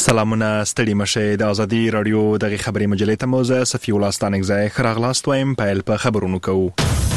سلامونه ستړي مشه د ازادي رادیو دغه خبري مجلې ته موزه صفي الله ستانګزای خراغلاست وایم په خبرونو کوو.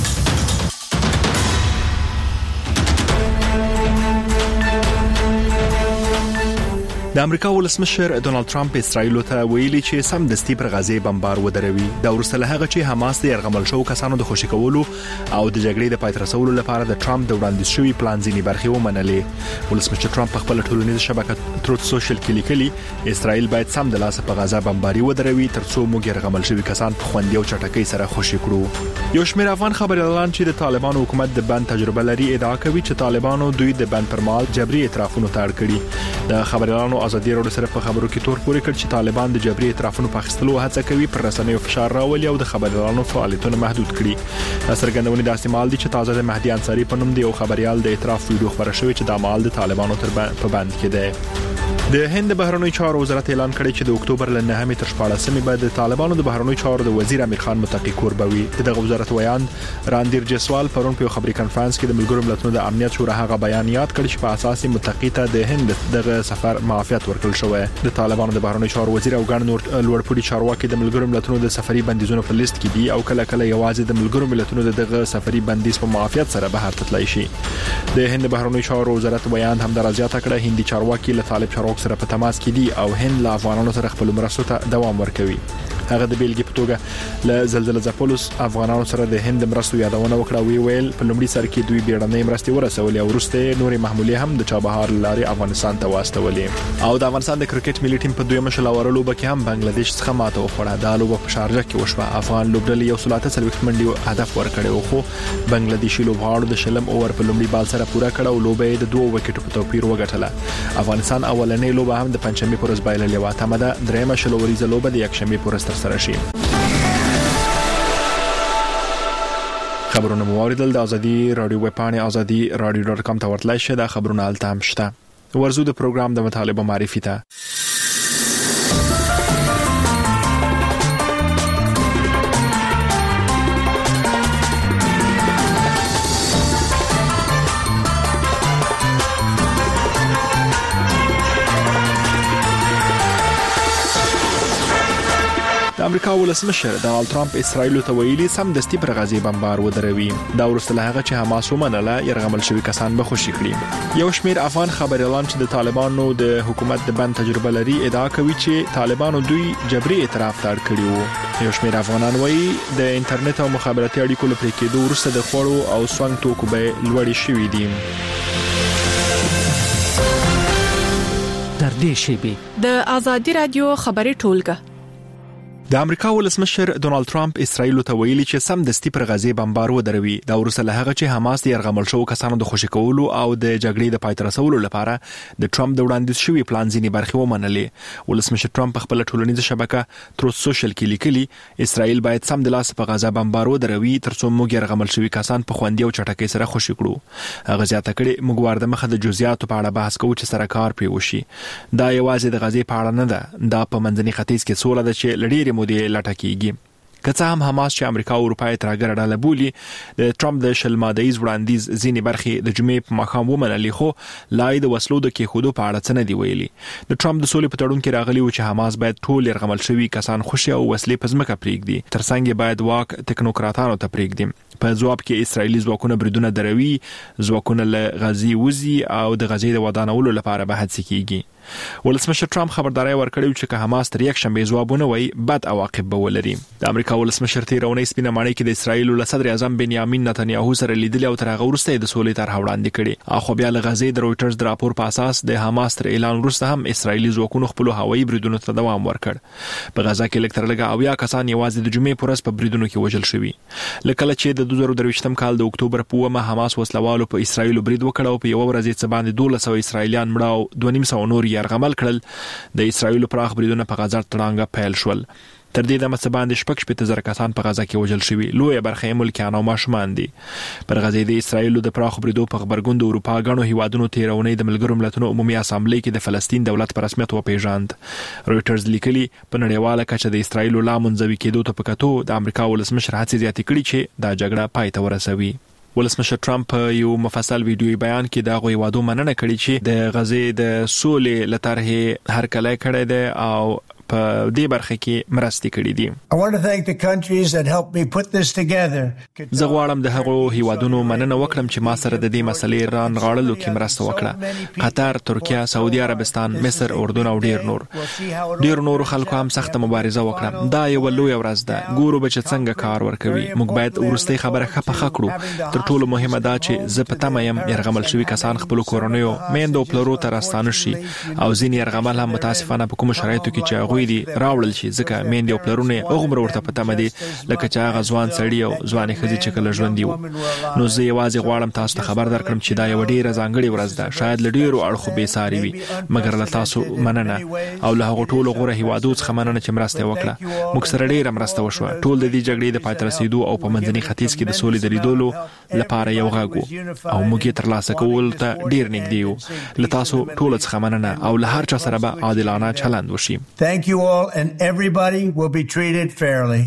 د امریکا ولسمشر ډونالد ټرمپ اسرائیل ته ویلي چې سم دستي پر غزه بمبار ودروي د ورسره هغه چې حماس د يرغمل شو کسانو د خوشی کولو او د جګړې د پای ته رسولو لپاره د ټرمپ د وړاندیز شوی پلان ځینی برخې ومنلې. ولسمشر ټرمپ په خپل ټولنیزه شبکه تروت سوشل کې لیکلي اسرائیل باید سم د لاسه په غزه بمباري ودروي ترڅو موږ يرغمل شوی کسان په خوندي او چټکۍ سره خوشی کړو. یو شمېر افغان خبريالان چې د طالبانو حکومت د بند تجربه لري ادعا کوي چې طالبانو دوی د بند پر مهال جبري اعترافونه تاړ کړي. د خبريالانو ازادي رادیو سره په خبرو کې تور پورې کړ چې طالبان د جبري اعترافونو په اخیستلو هڅه کوي پر رسنیو فشار راولي او د خبريالانو فعالیتونه محدود کړي. سرګندونې د احتمال دي چې تازه د مهدي انصاری په نوم دی او خبريال د اعتراف ویډیو خبره شوې چې د مال د طالبانو په بند کې ده. د هند بهرنی چارو وزارت اعلان کړی چې د اکتوبر ل 9 تر 14 بعد د طالبانو د بهرنی چارو د وزیر امیر خان متقی کوربوي دغه وزارت ویان راندیر جسوال پرون په خبري کانفرنس کې د ملګرو ملتونو د امنیت شورا هغه بیان یاد کړ چې په اساس متقی ته د هند دغه سفر معافیت ورکړل شوی. د طالبانو د بهرنی چارو وزیر او ګڼ نور لوړپوړي چارواکي د ملګرو ملتونو د سفري بندیزونو په لیست کې دي او کله کله یوازې د ملګرو ملتونو دغه سفري بندیز په معافیت سره بهر تللی شي. د هند بهرنی چارو وزارت بیان هم درازیات کړه هندي چارواکي له طالب چارواکو سره په تماس کې او هند له افغانانو سره خپل مرستو ته دوام ورکوي. هغه د بیلګې په توګه له زلزلې ځپلوس افغانانو سره د هند مرستو یادونه وکړه ویل په لومړي سر کې دوی بیړنۍ مرستې ورسولې او وروسته نورې محمولې هم د چابهار لارې افغانستان ته واستولې. او د افغانستان د کرکټ ملي ټیم په دویمه شلوارو لوبه کې هم بنگلاديش څخه ماته وخوړه. د لوبه په شارجه کې وشوه. افغان لوبډلې یو سلاته سلوخت منډي هدف ورکړ او خو بنگلاديشي لوبغاړو د شلم اوور په لومړي بال سره پوره کړ او لوبه د 2 وکټو په توپیر وګټله. افغانستان اولنې لوبه هم د پنځمې پر ورځ بایللې و. تمه ده درېمه شلوريزه لوبه د یکشنبه پر ورځ ترسره شي. خبرونه موریدل د ازادي رادیو ویب پاڼې azadi.radio.com ته ورتلای شئ. د خبرونه الته هم شته. ورزو د پروګرام د مطالبه معرفي ته. امریکا ولسمشر ډونالد ټرمپ اسرائیل ته ویلي سم دستي پر غزه بمبار ودروي. دا ورسره هغه چې حماس ومنله يرغمل شوی کسان به خوشی کړي. یو شمېر افغان خبريالان چې د طالبانو د حکومت د بند تجربه لري ادعا کوي چې طالبانو دوی جبري اعتراف تاړ کړی وو. یو شمېر افغانان وایي د انټرنیټ او مخابراتي اړیکو لپاره کېدو ورسره د خوړو او سونګ توکو به لوړې شوې دي. در دې شیبه د ازادي رادیو خبري ټولګه. د امریکا ولسمشر ډونالد ټرمپ اسرائیل ته ویلي چې سم دستي پر غزه بمبار ودروي. دا ورسره هغه چې حماس د يرغمل شو کسانو د خوشی کولو او د جګړې د پای ته رسولو لپاره د ټرمپ د وړاندیز شوی پلان ځینی برخې ومنلې. ولسمشر ټرمپ خپل ټولنیزه شبکه تروت سوشل کې لیکلي اسرائیل باید سم د لاسه په غزه بمبار ودروي ترڅو موږ يرغمل شوی کسان په خوندي او چټکۍ سره خوشی کړو. هغه زیاته کړي موږ ورده مخه د جزئیاتو په اړه بحث کوو چې سره کار پی وشي. دا یوازې د غزې په اړه نه ده. دا په منځني ختیځ کې سوله ده چې لړېره مودې لټکیږي. که څه هم حماس چې امریکا او اروپا یې ترګر ډاله بولی د ټرمپ د شلمادایز وړاندیز ځینی برخې د جمعې په مخام ومنلې خو لای د وسلو د کېخودو په اړه څه نه دی ویلي. د ټرمپ د سولې په تړون کې راغلی و چې حماس باید ټول يرغمل شوی کسان خوشي او وسلې په ځمکه پرېږدي ترڅنګ باید واک ټکنوکراتانو ته پرېږدي. په جواب کې اسرایلی ځواکونه بریدونه دروي ځواکونه له غزي وزي او د غزي د ودانولو لپاره به هڅه کیږي. ولسمشر ټرمپ خبرداري ورکړی چې که حماس تر یک شنبه ځوابونه وایي بد عواقب به ولري. د امریکا ولسمشر تیرونی سپینه ماڼۍ کې د اسرایل له صدر اعظم بنیامین نتنیاهو سره لیدل او تر هغه وروسته د سولې طرح وړاندې کړي. خو بیا له غزې د رويټرز د راپور په اساس د حماس تر اعلان وروسته هم اسرایلی ځواکونو خپل هوایي بریدونو ته دوام ورکړ. په غزا کې لکټرلګه او یا کسان یوازې د جمعې پر ورځ په بریدونو کې وژل شوي. لکه چې د 2023م کال د اکتوبر په 1 حماس وسلوالو په اسرایل برید وکړ او په یو ورځ یې څه باندې 1200 اسرایلیان مړ او 200 نور يرغمل کړل. د اسرایل پراخ بریدونه په غزا تړانګه پیل شول. تر دې د مڅباندې شپږ شپږ زره کسان په غزا کې وژل شوي. لوی برخه ملکیان او ماشومان دي. پر غزا د اسرایل د پراخ بریدو په خبرګون د اروپا غنو هیوادونو تیرونی د ملګرو ملتونو عمومي اسامبلې کې د فلسطین دولت په رسمیت وپیژاند. رويټرز لیکلي په نړیواله کچه د اسرایل لا منځوي کېدو ته پکاتو د امریکا ولسمشر هڅې زیاتې کړې چې دا جګړه پای ته ورسوي. ولسمشر ټرمپ یو مفصل ویډیوي بیان کې دا غوي وادو مننه کړې چې د غزې د سولې لطرحه هر کله کړی دی او په دې برخه کې مرستې کړې دي. زه غواړم د هغو هیوادونو مننه وکړم چې ما سره د دې مسلې رانغاړلو کې مرسته وکړه. قطر، ترکیه، سعودي عربستان، مصر، اردن او ډیر نور خلکو هم سخت مبارزه وکړه. دا یو لوی ورځ ده. ګورو به چې څنګه کار ورکوي. موږ باید ورستۍ خبره خپه کړو. تر ټولو مهمه دا چې زه په تمه یم يرغمل شوی کسان خپل کورنیو میندو پلرو ته راستانه شي او ځینې يرغمل هم متاسفانه په کوم شرایطو کې چې دي راوړل شي ځکه میندې او پلرونه اوغمر ورته پته مدي لکه چې هغه ځوان سړی او ځوانې ښځې چې کله ژوند دیو. نو زه یوازې غواړم تاسو ته خبر درکړم چې دا یو ډیره ځانګړې ورځ ده. شاید له ډیرو اړخو به ساري وي مګر له تاسو مننه او له هغه ټولو غوړه هیوادو څخه مننه چې مرسته وکړه. موږ سره ډیره مرسته وشوه. ټول د دې جګړې د پای ته رسیدو او په منځني ختیځ کې د سولې د لیدلو لپاره یو غږ او موږ یې ترلاسه کول ته ډیر نږدې یو. له تاسو ټول څخه مننه او له هر چا سره به عادلانه چلند وشي. Thank you all and everybody will be treated fairly.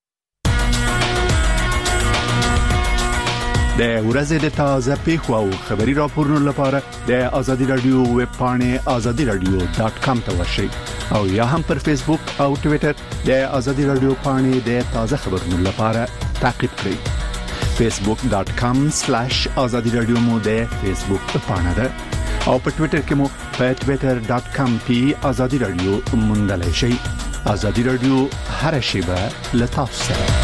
د ورځې د تازه پیښو او خبري راپورونو لپاره د آزادي رادیو ویب پاڼه azadiradio.com ته ورشئ او یا هم پر فیسبوک او ټوئیټر د آزادي رادیو پاڼه د تازه خبرونو لپاره تعقیب کړئ. facebook.com/azadiradio مو د فیسبوک پاڼه ده او په ټوئیټر کې مو په twitter.com/azadiradio موندلای شئ. آزادي رادیو هر شیبه لتاسو سره.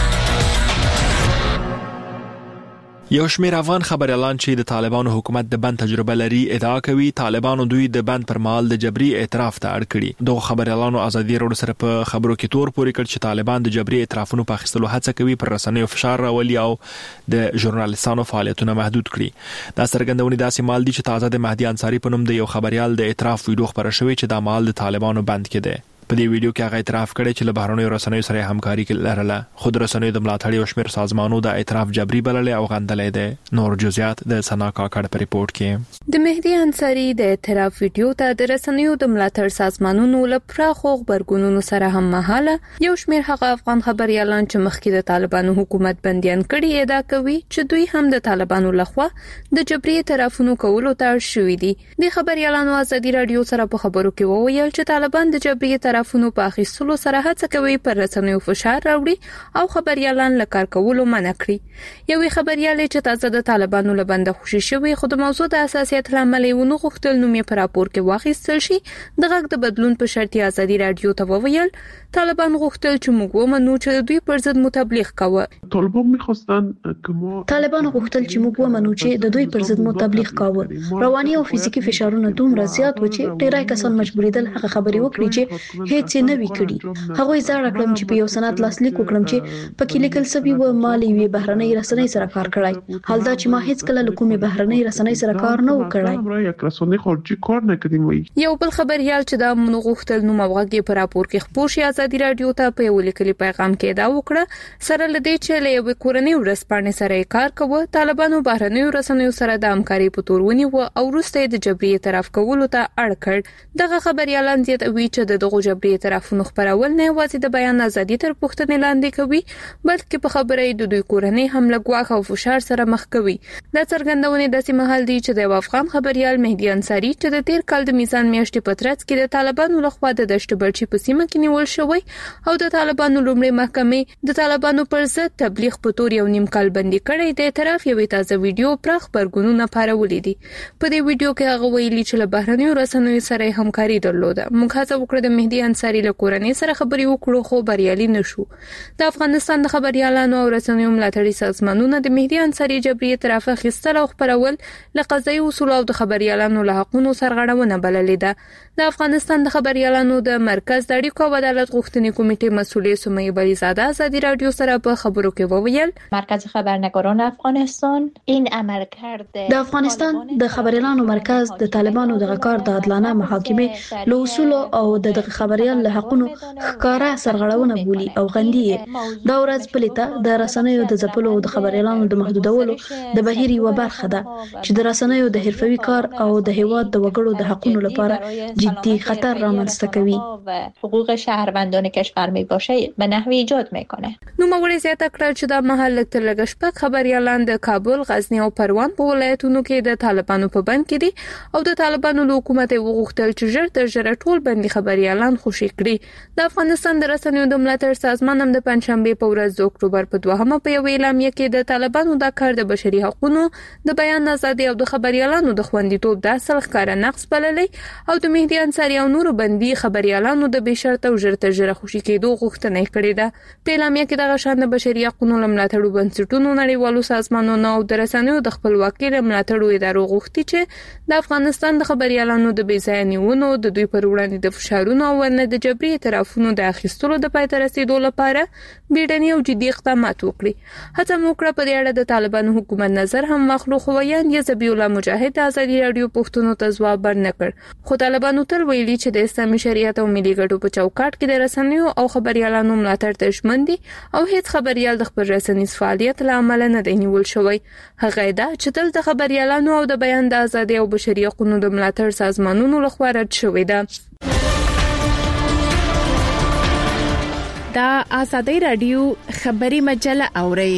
یو شمېر افغان خبريالان چې د طالبانو حکومت د بند تجربه لري ادعا کوي طالبانو دوی د بند پر مهال د جبري اعتراف ته اړ کړي. دغه خبريالانو ازادي راډیو سره په خبرو کې تور پورې کړ چې طالبان د جبري اعترافونو په اخیستلو هڅه کوي پر رسنیو فشار راولي او د ژورنالیستانو فعالیتونه محدود کړي. دا څرګندونې داسې مال دي چې تازه د مهدي انصاری په نوم د یو خبريال د اعتراف ویډیو خبره شوې چې د مال د طالبانو بند کې ده. په دې ویډیو کې هغه اعتراف کړی چې له بهرنیو رسنیو سره همکاري لرله. خود رسنیو د ملاتړ او شمیر سازمانونو د اعتراف جبري بللې او غندلې ده. نور جزئیات د سنا کاکړ په ریپورت کې. د مهدي انصاری د اعتراف ویډیو ته د رسنیو د ملاتړ سازمانونو لپاره خو خبرګونونو سره هم مهاله یو شمیر هغه افغان خبريالان چې مخکې د طالبانو حکومت بنديان کړي ادعا کوي چې دوی هم د طالبانو لخوا د جبري اعترافونو کولو ته اړ شوي دي. د خبريالانو ازادي رادیو سره په خبرو کې وویل چې طالبان د جبري طرفونو په اخیستلو سره هڅه کوي پر رسنیو فشار راوړي او خبريالان له کار کولو منع کړي. یوې خبريالې چې تازه د طالبانو له بنده خوشي شوی خو د موضوع د اساسیت لامل یې ونه غوښتل نو په راپور کې واخیستل شي. د غږ د بدلون په شرط ازادي رادیو ته وویل طالبان غوښتل چې موږ ومنو چې دوی پر ضد متبلیغ کوي. طالبان غوښتل چې موږ ومنو چې د دوی پر ضد متبلیغ کوي. رواني او فزیکی فشارونه دومره زیات و چې ډیری کسان مجبوریدل هغه خبري وکړي چې هیڅ نه وی کړی. هغه زړه کړم چې په یو سند لاسلیک وکړم چې پکې لیکل سوي و مالي وی بهرنۍ رسنۍ سره کار کړای. حال دا چې ما هیڅ کله کومې بهرنۍ رسنۍ سره کار نه وکړای. یو بل خبريال چې دا مونږ غوښتل نو موغه په راپور کې خبر شي ازادي رادیو ته په یو لیکلي پیغام کې دا وکړه سره لدې چې له یو کورنۍ ورسپانې سره کار کوي. طالبانو بهرنۍ رسنیو سره د همکاري په تور ونی و او وروسته د جبري اعتراف کولو ته اړ کړ. دغه خبريالان زیاتوي چې دغه جبري اعترافونو خبرول نه یوازې د بیان ازادي تر پوښتنې لاندې کوي بلکې په خبرې د دوی کورنۍ هم لګواخ او فشار سره مخ کوي. دا څرګندونه داسې محل دی چې د افغان خبريال مهدي انصاری چې د تیر کال د میزان میاشتې په ترڅ کې د طالبانو لخوا د دشت بلچي په سیمه کې نیول شوی او د طالبانو لومړی محکمې د طالبانو پر ضد تبلیغ په تور یو نیم کال بندي کړی. د اعتراف یوې تازه ویډیو پرخ برګونونه پارولې دي. په دې ویډیو کې هغه ویلي چې له بهرنیو رسنیو سره همکاري درلوده. موږ هڅه وکړه د مهدي انصاری له کورنۍ سره خبري وکړو خو بریالي نشو. د افغانستان د خبريالانو او رسنیو ملاتړي سازمانونو د مهدي انصاری جبري اعتراف اخیستل او خبرول له قضایي اصول او د خبريالانو له حقوقو سرغړونه بللې ده. د افغانستان د خبريالانو د مرکز د اړیکو او عدالت غوښتنې کمیټې مسؤلې سمیه بلیزاده ازادي رادیو سره په خبرو کې وویل مرکز خبرنگاران افغانستان این عملکرد د افغانستان د خبريالانو مرکز د طالبانو د کار د عادلانه محاکمې له اصول او د خبري خبريال له حقونو ښکارا سرغړونه بولي او غندي دا ورځ پلیته د رسنیو د ځپلو او د خبريالانو د محدودولو د بهیر یو برخه ده چې د رسنیو د حرفوي کار او د هیواد د وګړو د حقونو لپاره جدي خطر رامنځته کوي. حقوق شهروندان کشور می باشه به نحوی ایجاد میکنه. نو مغولي زیاته کړ چې د محل تلګ شپږ خبريالان د کابل، غزنی او پروان په ولایتونو کې د طالبانو په بند کې دي او د طالبانو له حکومت وغوښتل چې ژر تر ژره ټول بندي خبريالان خوشي کړي. د افغانستان د رسنیو د ملاتړ سازمان هم د پنځشنبه په ورځ د اکتوبر په 2مه په یو اعلامیه کې د طالبانو د کار د بشري حقوقو د بیان ازادي او د خبريالانو د خوندیتوب د اصل ښکارا نقص بللی او د مهدي انصاري او نورو بندي خبريالانو د بشرط او ژر تر ژره خوشي کېدو غوښتنه کړې ده. په اعلامیه کې د غشان د بشري حقوقو ملاتړو بنسټونو نړیوالو سازمانونو او د رسنیو د خپلواکۍ ملاتړو ادارو غوښتي چې د افغانستان د خبريالانو د بېځایه نیونو د دوی پر وړاندې د فشارونو او ورنه د جبري اعترافونو د اخیستلو د پای ته رسیدو لپاره بیړني او جدي اقدامات وکړي. هڅه وکړه په دې اړه د طالبانو حکومت نظر هم واخلو، خو ویان یزبی الله مجاهد ازادي رادیو پښتون ته ځواب ورنکړ. خو طالبانو تل ویلي چې د اسلامي شریعت او ملي ګټو په چوکاټ کې د رسنیو او خبريالانو ملاتړ ته ژمن دي او هیڅ خبريال د خپل رسنیز فعالیت له امله نه دی نیول شوی. هغه دا چې تل د خبريالانو او د بیان د ازادي او بشري حقوقو د ملاتړ سازمانونو لخوا رد شوی ده. دا آزادی رادیو خبری مجله اوري.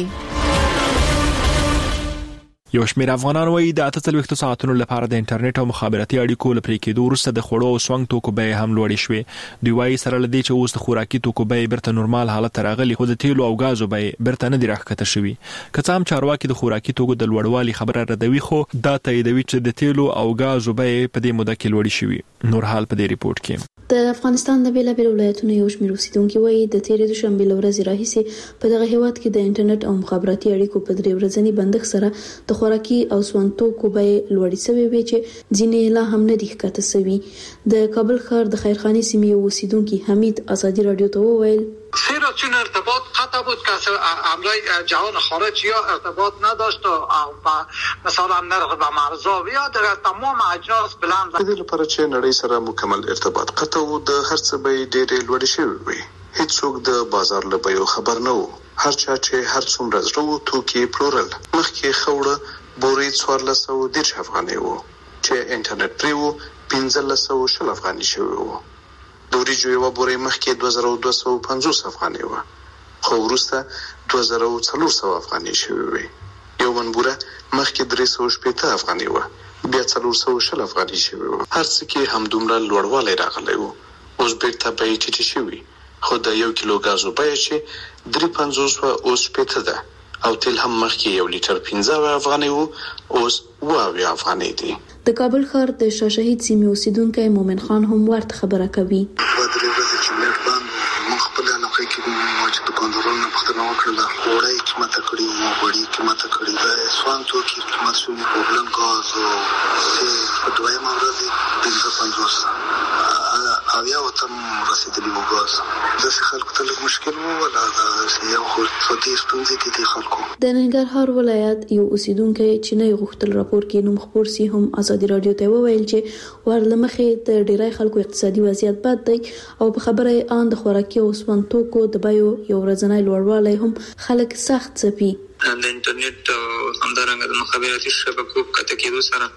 یو شمېر افغانان وایي د 48 ساعتونو لپاره د انټرنیټ او مخابراتي اړیکو لپاره کېدو وروسته د خوړو او سونګ توکو بیې هم لوړې شوې. دوی وایي سره لدی چې اوس د خوراکي توکو بیې برته نورمال حالت ته راغلي، خو د تیلو او غازو بیې برته نه دی راښکته شوي. که څه هم چارواکي د خوراکي توکو د لوړوالي خبره ردوي، خو دا تاییدوي چې د تیلو او غازو بیې په دې موده کې لوړې شوي. نور حال په دې ریپورت کې د افغانستان د بیلابیلو ولایتونو یو شمېر اوسیدونکو وایي د تیرې دوشنبه ورځې راهیسې په دغه هیواد کې د انټرنیټ او مخابراتي اړیکو په 3 ورځني بندښت سره د خوراکي او سون توکو بیې لوړې شوې وي چې ځینې لا هم نه دي ښکته شوي. د کابل ښار د خیرخاني سیمې اوسیدونکو حمید ازادي رادیو ته وویل چرا چون ارتباط قطع بود که امرای جهان خارج یا ارتباط نداشت و مثلا نرخ به مرزا یا در تمام اجناس بلند د دې لپاره چې نړۍ سره مکمل ارتباط قطع و د هر څه به ډېر لوړ شي وي. هیڅوک د بازار له بیو خبر نه وو. هر چا چې هر څومره زړه توکي پلورل مخکې خوړه بوري 1410 افغانۍ وو چې انټرنیټ پرې وو 1510 افغانۍ شوی وو. دوری جوړه بوري مخکې 2250 افغانۍ وو خو وروسته 2400 افغانۍ شوی وي. یو منبوره مخکې 380 افغانۍ وو بیا 400 افغانۍ شوی وو. هر څه کې هم دومره لوړوالی راغلی وو. اوس بیرته بیې ټیټې شوي، خو د 1 کیلو غازو بیه چې 350 اوس 50 ده او تل هم مخکې 1 لیټر 15 افغانۍ وو اوس 20 افغانۍ دي. د کابل ښار د شاه شهید سیمې اوسیدونکو مومن خان هم ورته خبره کوي. بدرې ورځې چې مېټ باندې مخ په علاقه کې مو چې د کندورونو په پښتنه وکړه وړای قیمت کړی او وړي قیمت کړی د سوان توکي قیمت شوی پربلم غاز او په دویمه ورځ 250 اویا وتم رسیدلی وو غاز د خلکو ته لږ مشکل وو ولا د یو خو څه ستونزې دي خلکو. د ننګرهار ولایت یو اوسیدونکو چې نه غوښتل راپور کې نوم خبر سي هم ازادي رادیو ته وویل چې ورلمخې د ډیری خلکو اقتصادي وضعیت بد دی او په خبره ان د خوراکي او سون توکو د بیو یو ورځنی لوړوالی هم خلک سخت څپي. د انټرنیټ همدارنګه د مخابراتي شبکو کته کېدو سره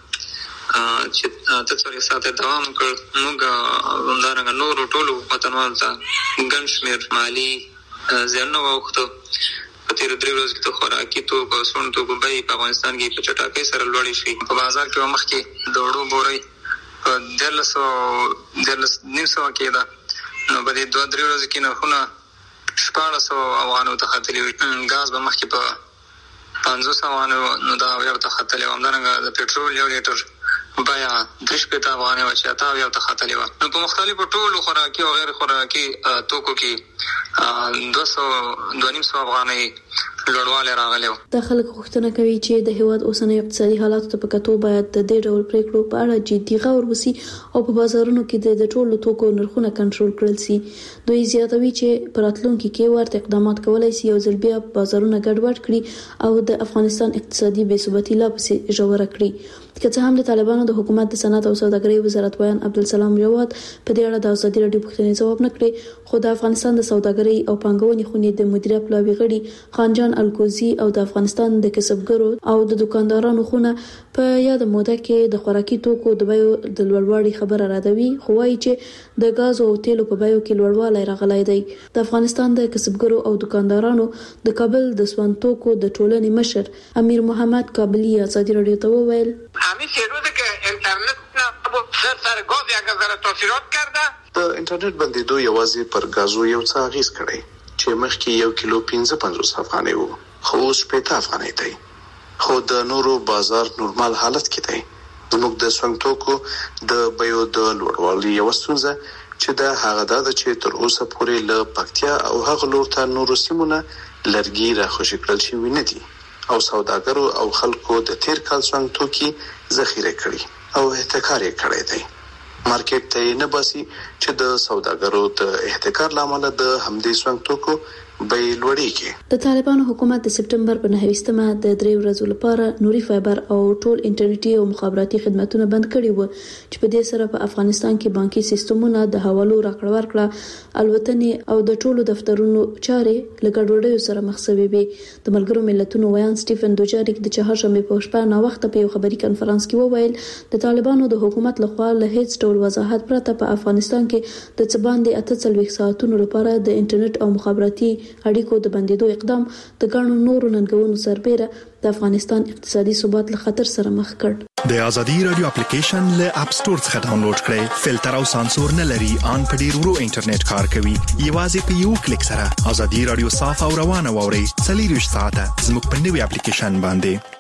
چې تاسو ساته دوام کړ موږ همدارنګه نور ټولو وطنوالو ته ګڼ شمېر مالي زیان وغوښتو. په تیر 3 ورځې کې د خوراکي توکو او سون توکو بیې په افغانستان کې په چټکۍ سره لوړې شوې. په بازار کې مخکې د وړو بورۍ په 1300 کېده، نو په دې 2-3 ورځې کې نرخونه 1400 افغانو ته ختلي وي. غاز به مخکې په 500 افغانو نو دا بیا ته ختلي و. همدارنګه د پټرول 1 لیټر بیا 350 افغانۍ و چې اته بیا ته ختلي و. نو په مختلفو ټولو خوراکي او غیر خوراکي توکو کې 200 افغانۍ لوړوالی راغلی و. د خلک غوښتنه کوي چې د هیواد اوسنۍ اقتصادي حالاتو ته په کتو باید د دې ډول پریکړو په اړه جدي غور وشي او په بازارونو کې د ټولو توکو نرخونه کنټرول کړل شي. دوی زیاتوي چې په راتلونکي کې ورته اقدامات کولای شي او ځل بیا بازارونه ګډوډ کړي او د افغانستان اقتصادي بې ثباتي لا پسې ژوره کړي. که څه هم د طالبانو د حکومت د صنعت او سوداګرۍ وزارت ویان عبدالسلام جواد په دې اړه د ازادي راډیو پوښتنې ځواب نه کړی، خو د افغانستان د سوداګرۍ او پانګونې خونې د مدیریت پلاوي غړي خانجان الکوزي او د افغانستان د کسبګرو او د دکاندارانو خونه په یاد موده کې د خوراکي توکو د بیو د لوړوالي خبره راځوي، خو وايي چې د غاز او تیلو په بیو کې لوړوالی راغلی دی. د افغانستان د کسبګرو او دکاندارانو د کابل د سوانتوکو د ټولنې مشر امیر محمد کابلی ازادي راډیو ته وویل همین سه روزه که اینترنت سر گاز یک ذره تاثیرات کرده. د انټرنیټ بندیدو یوازې پر غازو یو څه اغیز کړی چې مخکې 1 کیلو 55 افغانۍ وو، خو اوس 50 افغانۍ دی. خو د نورو بازار نورمال حالت کې دی. زموږ د سوانتوکو د بیو د لوړوالي یو ستونزه چې د هغه د چې تر اوسه پورې له پکتیا او هغه لور ته نورو سیمونه لرګي راخوشي کړل شوی نه دي او سوداګرو او خلکو د تیر کال سوانتوکي ذخیره کړي او احتکار یې کړی دی. مارکیټ ته نه باسي چې د سوداګرو د احتکار لامل د همدې سوانتوکو بیې لوړېږي. د طالبانو حکومت د سپټمبر په 9مه د 3 ورځو لپاره نوري فایبر او ټول انټرنیټي او مخابراتي خدماتونه بند کړي وو چې په دې سره په افغانستان کې بانکي سیستمونه د حوالو راکړه ورکړه الوتنې او د ټولو دفترونو چارې لګډوډۍ سره مخ شوې وي. د ملګرو ملتونو ویان سټیفن دوجاریک د چهارشنبه په شپه نا وخت په یو خبري کانفرنس کې وویل د طالبانو د حکومت لخوا له هیڅ ډول وضاحت پرته په افغانستان کې د څباندې 48 ساعتونو لپاره د انټرنیټ او مخابراتي اړیکو د بندیدو اقدام د ګڼو نورو ننګونو سربېره د افغانستان اقتصادي ثبات له خطر سره مخ کړ. د ازادي رادیو اپلیکیشن له اپ سٹور څخه ډاونلوډ کړئ. فلټر او سانسور نه لري، ان په ډیر ورو انټرنیټ کار کوي. یوازې په یو کلیک سره ازادي رادیو صاف او روانه ووري. 24 ساعته زموږ په نوي اپلیکیشن باندې.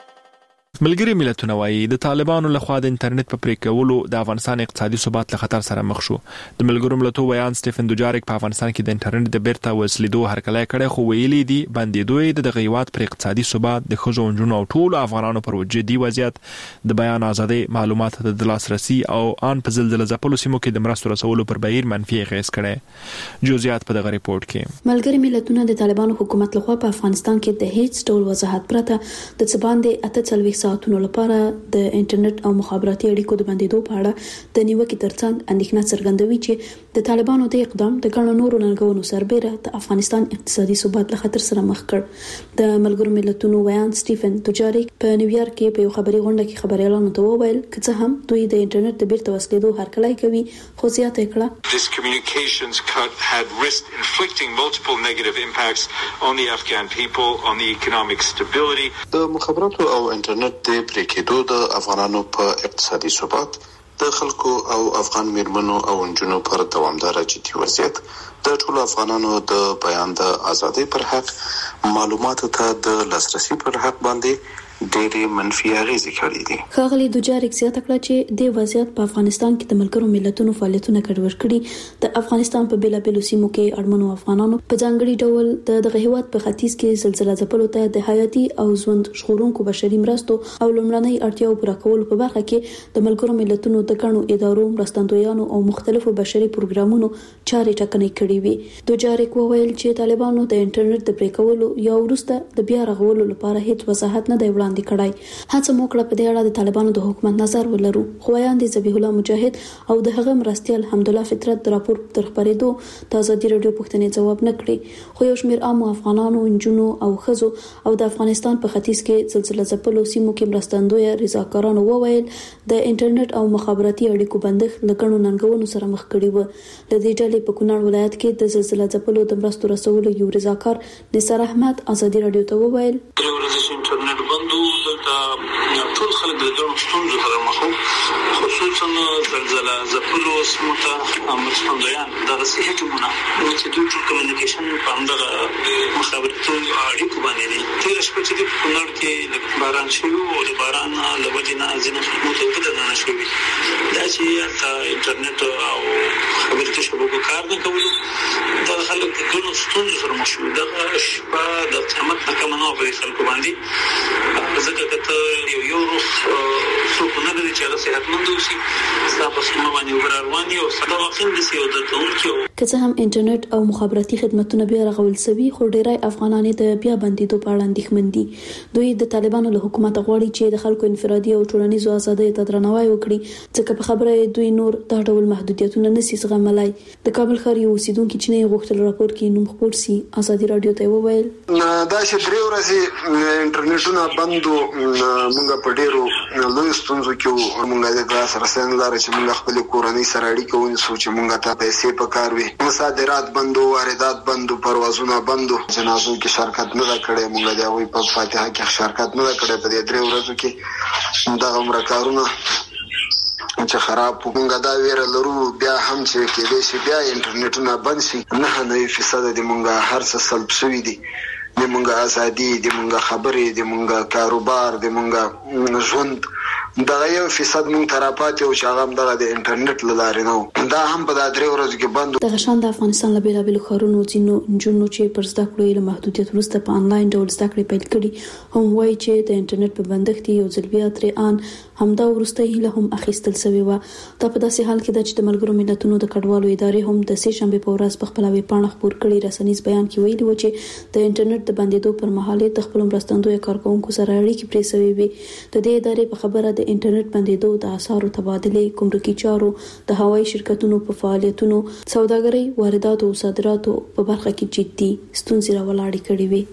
ملګری ملتونه وايي د طالبانو لخوا د انټرنیټ په پریکولو د افغانستان اقتصادي ثبات له خطر سره مخ شو. د ملګرو ملتونو ویان سټیفن دوجاریک په افغانستان کې د انټرنیټ د بیرته وسلیدو هرکلی کړي، خو ویلي دي بندیدوی د غیوات پر اقتصادي ثبات د ښځو ونجونو او ټولو افغانانو پر جدي وضعیت د بیان ازادي معلومات د لاسرسي او ان په زلزلې ځپلو سیمو کې د مرستو رسولو پر بهیر منفي اغیز کړي. جزئیات په دغه ریپورت کې. ملګری ملتونه د طالبانو حکومت لخوا په افغانستان کې د هیڅ ډول وضاحت پرته د څباندې 48 ساعتونو لپاره د انټرنیټ او مخابراتي اړیکو د بندیدو په اړه د نیوکې ترڅنګ اندېښنه څرګندوي چې د طالبانو د اقدام د ګڼو نورو ننګونو سربېره د افغانستان اقتصادي ثبات له خطر سره مخ کړ. د ملګرو ملتونو ویان سټیفن دوجاریک په نیویارک کې په یو خبري غونډه کې خبريالانو ته وویل چې څه هم دوی د انټرنیټ د بیرته وسلیدو هرکلی کوي، خو زیاته کړه This communications cut had risked inflicting multiple negative impacts on the Afghan people, on the economic stability. د مخابراتو او انټرنیټ د پریکېدو د افغانانو په اقتصادي ثبات، د خلکو او افغان میرمنو او نجونو پر دوامدار جدي وضعیت، د ټولو افغانانو د بیان د ازادۍ پر حق، معلوماتو ته د لاسرسي پر حق باندې ډېرې منفي اغیزې کړې دي. ښاغلي دوجاریک زیاته کړه چې د وضعیت په افغانستان کې د ملګرو ملتونو فعالیتونه ګډوډ کړي. د افغانستان په بیلابیلو سیمو کې اړمنو افغانانو په ځانګړي ډول دغه هیواد په ختیځ کې زلزلې ځپلو ته د حیاتي او ژوند ژغورونکو بشري مرستو او لومړنۍ اړتیاو پوره کولو په برخه کې د ملګرو ملتونو د ګڼو ادارو، مرستندویانو او مختلفو بشري پروګرامونو چارې ټاکنې کړې وي. دوجاریک وویل چې طالبانو د انټرنیټ د پریکولو یا وروسته د بیا رغولو لپاره هیڅ وضاحت نه دی وړاندې کړای. هڅه مو کړه په دې اړه د طالبانو د حکومت نظر ولرو، خو ویان دي ذبیح الله مجاهد او د هغه مرستیال حمدالله فطرت د راپور تر خبرېدو د ازادي راډیو پوښتنې ځواب نه کړي. خو یو شمېر عام افغانانو، نجونو او ښځو او د افغانستان په ختیځ کې زلزلې ځپلو سیمو کې مرستندوی رضاکارانو وویل د انټرنیټ او مخابراتي اړیکو بندښت له ګڼو ننګونو سره مخ کړي و. د دې ډلې په کونړ ولایت کې د زلزلې ځپلو د مرستو رسولو یو رضاکار نثار احمد ازادي راډیو ته وویل انټرنیټ بندو د ټول خلک د ګڼو ستونزو سره مخ وو، خصوصا زلزلہ ځپلو سیمو ته مرستندویان دغه حکومتونه چې دوی ټول کمیونیکیشن په همدغه مخابراتو اړیکو باندې دي. تېره شپه چې په کونړ کې باران شوی او د باران له وجې نه ځینې خدمو ته وکړه نه شوي، دا چې هلته انټرنیټ او خبرتي شبکو کار نه کولو، دغه خلک د ګڼو ستونزو سره مخ شوي. دغه شپه د قیامت نه کمه نه وه په خلکو باندې، ځکه که ته یو روغ څوک نه لري چې هغه صحتمند اوسي، ستا په سیمه باندې اوبه راروان دي او دا واقعا داسې یو دردونکي که څه هم انټرنیټ او مخابراتي خدمتونه بیا رغول شوي، خو ډیری افغانان د بیا بندیدو په اړه اندېښمن دي. دوی د طالبانو له حکومت غواړي چې د خلکو انفرادي او ټولنیزو ازادۍ ته درناوی وکړي، ځکه په خبره دوی نور دا ډول محدودیتونه نشي زغملای. د کابل ښار یو اوسیدونکو چې نه غوښتل راپور کې نوم خپور سي، ازادي رادیو ته وویل دا چې درې ورځې انټرنیټونه بندو، موږ په ډیرو لوی ستونزو کې موږ د لاس رسن لاره چې موږ خپل کورنۍ سره اړیکه ونیسو، چې موږ ته پیسې پکار وي، صادرات بندو، واردات بندو، پروازونه بندو، جنازو کې شرکت نه کړي، موږ د هغوی په فاتحه کې شرکت نه کړي. په دې درې ورځو کې دغه مرکارونه چې خراب موږ دا ویره لرو، بیا هم چې کېدای شي بیا انټرنیټونه بند شي، 9% د موږ هر څه سلب شوي دي، د موږ ازادي، د موږ خبرې، د موږ کاروبار، د موږ ژوند، دا 1% موږ تراپات او شاغم دغه د انټرنیټ لاره نه، دا هم په د درې ورځو کې بند. د غشان د افغانستان له بیلابیلو ښارونو ځینو نجونو چې پر زده کړو له محدودیت وروسته په انلاین ډول زده کړې پیل کړي، هم وایي چې د انټرنیټ په بندښت یو ځل بیا ترې ان همدا وروسته هیله هم اخیستل شوی و. دا په داسې حال کې ده چې د ملګرو ملتونو د کډوالو ادارې هم د سې شنبه په ورځ په خپل ویبپاڼه خبر کړي رسنیز بیان کې ویلي و چې د انټرنیټ د بندیدو پر مهال د خپل مرستندوی کارکونکو سره اړیکې پرې شوی وي. د دې ادارې په خبره د انټرنیټ بندیدو د اسعارو تبادله، ګمرکي چارو، د هوایي شرکتونو په فعالیتونو، سوداګرۍ، وارداتو او صادراتو په برخه کې جدي ستونزې راولاړې کړې وي.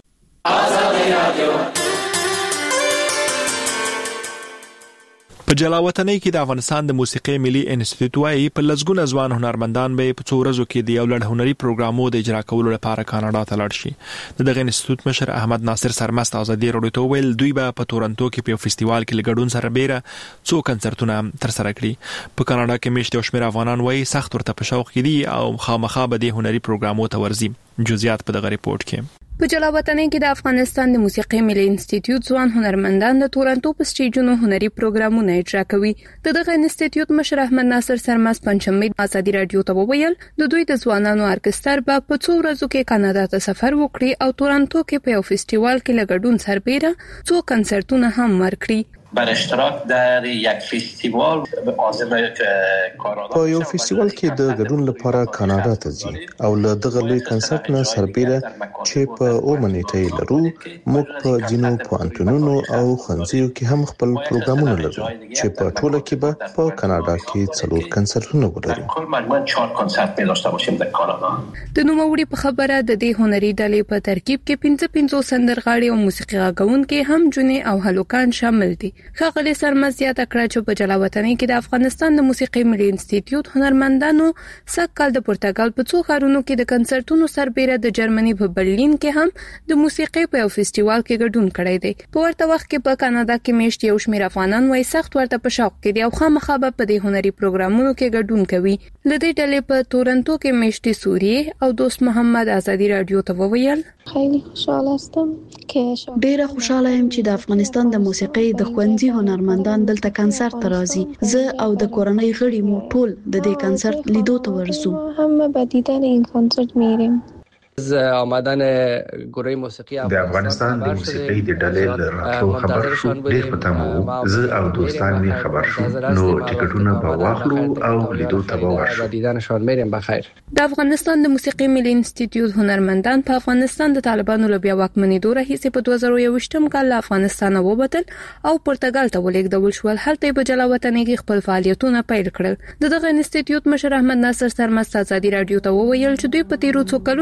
په جلاوطنۍ کې د افغانستان د موسیقي ملي انسټیټیوټ وايي په لږګونه ځوان هنرمندان به په څو ورځو کې د یو لړ هنري پروګرامونو د اجرا کولو لپاره کاناډا ته لاړ شي. دغه انسټیټیوټ مشر احمد ناصر سرمست ازادي رادیو ته ویل دوی به په تورنټو کې په فستیوال کې لګډون سره بیره څو کنسرتونه تر سره کړي. په کاناډا کې میشته شمیر افغانان وايي سخت ورته په شوق کې دي او خامخا به د هنري پروګرامونو ته ورځي. جزئیات په دغه ریپورت کې. په جلاوطنۍ کې د افغانستان د موسیقي ملي انسټیټیوټ ځوان هنرمندان د تورنټو په سټیجونو هنري پروګرامونه اجرا کوي. دغه انسټیټیوټ مشر احمد ناصر سرمست پنځمې ازادي رادیو ته وویل د دوی د ځوانانو ارکستر په څو ورځو کې کاناډا ته سفر وکړي او تورنټو کې په یو فستیوال کې لګډون سربېره څو کنسرتونه هم ورکړي. بر اشتراک در یک فستیوال عازم کانادا په یو فستیوال کې د ګډون لپاره کاناډا ته ځي او له دغه لوی کنسرت نه سربېره چې په اومنیټي لرو موږ په جنو پوانټونونو او خنزیو کې هم خپل پروګرامونه لرو چې په ټوله کې به په کاناډا کې 4 کنسرتونه ولرو. کل مجموعاً 4 کنسرت داشته باشیم در کانادا. د نوموړي په خبره د دې هنري ډلې په ترکیب کې 15 سندرغاړي او موسیقي غاونکي هم جنې او هلوکان شامل دي. ښاغلي سرمست زیاته کړه چې په جلاوطنۍ کې د افغانستان د موسیقي ملي انسټیټیوټ هنرمندانو سږکال د پرتګال په څو ښارونو کې د کنسرتونو سربېره د جرمني په برلین کې هم د موسیقي په یو فستیوال کې ګډون کړی دی. په ورته وخت کې په کاناډا کې میشت یو شمېر افغانان وايي سخت ورته په شوق کې دي او خامخا په دې هنري پروګرامونو کې ګډون کوي. لدې ډلې په تورنټو کې میشت سوریه او دوست محمد ازادي رادیو ته وویل خیلی خوشحال هستم که ډیره خوشاله یم چې د افغانستان د موسیقي د خوندزي هنرمندان دلته کنسرت ته راځي. زه او د کورنۍ غړي مو ټول د دې کنسرت لیدو ته ورځو. هم به دیدن این کنسرت میریم. از آمدن گروه موسیقی د افغانستان د موسیقي د ډلې له راتلو خبر شو ډېر په تمه زه او دوستان می خبر شو نو ټیکټونه به واخلو او لیدو ته به ورشو. دیدنشان میریم بخیر. د افغانستان د موسیقي ملي انسټیټیوټ هنرمندان په افغانستان د طالبانو له بیا واکمنېدو راهیسې په 2021م کال له افغانستان ووتل او پرتګال ته ولېږدول شول. هلته په جلاوطنۍ کې خپل فعالیتونه پیل کړل. دغه انسټیټیوټ مشر احمد ناصر سرمست ازادي رادیو ته وویل چې دوی په تیرو څو کلونو کې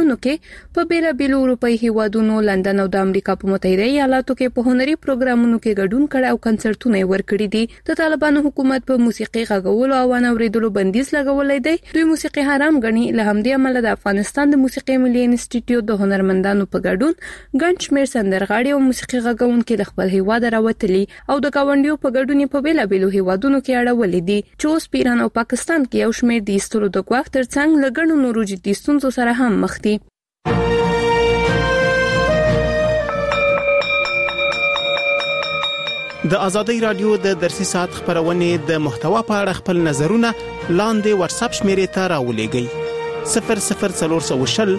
په بیلابیلو اروپאי هیوادونو لندن او د امریکا په متحده ایالاتو کې په هنري پروګرامونو کې ګډون کړي او کنسرتونه ورکړي دي. د طالبانو حکومت په موسیقي غږولو او اوریدلو بندیز لګولای دی. دوی موسیقي حرام ګڼي. له همدې امله د افغانستان د موسیقي ملي انسټیټیوټ د هنرمندانو په ګډون ګڼ شمېر سندرغاړي او موسیقي غږونکي د خپل هیواد راوتلي او د گاونډیو په ګډون په بیلابیلو هیوادونو کې اړولې دي چې اوس ایران او پاکستان کې یو شمېر د ایستلو د ګواښ ترڅنګ لګڼو نورو جدي ستونزو سره هم مخ دي. د آزادۍ رادیو د درسي ساعت خبرونه د محتوا په اړه خپل نظرونه لاندې واتس اپ شمیرې ته راولېږئ 00420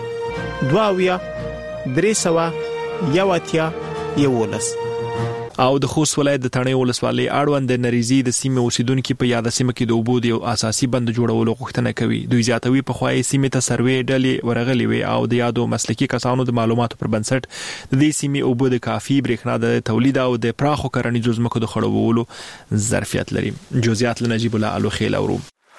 22 311 او د خوست ولایت د تڼیو ولسوالۍ اړوند د نریزي د سیمې اوسیدونکو په یاد سیمه کې د اوبو د اساسي بند جوړولو غوښتنه کوي. دوی زیاتوي په خوای سیمې ته سروې ډلې ورغلي وي او د یادو مسلکي کسانو د معلوماتو پر بنسټ د دې سیمې اوبو د کافي برېښنا د تولید او د پراخو کرنیزو ځمکو د خړوبولو ظرفیت لري. جزئیات نجیب الله الوخیل اورو.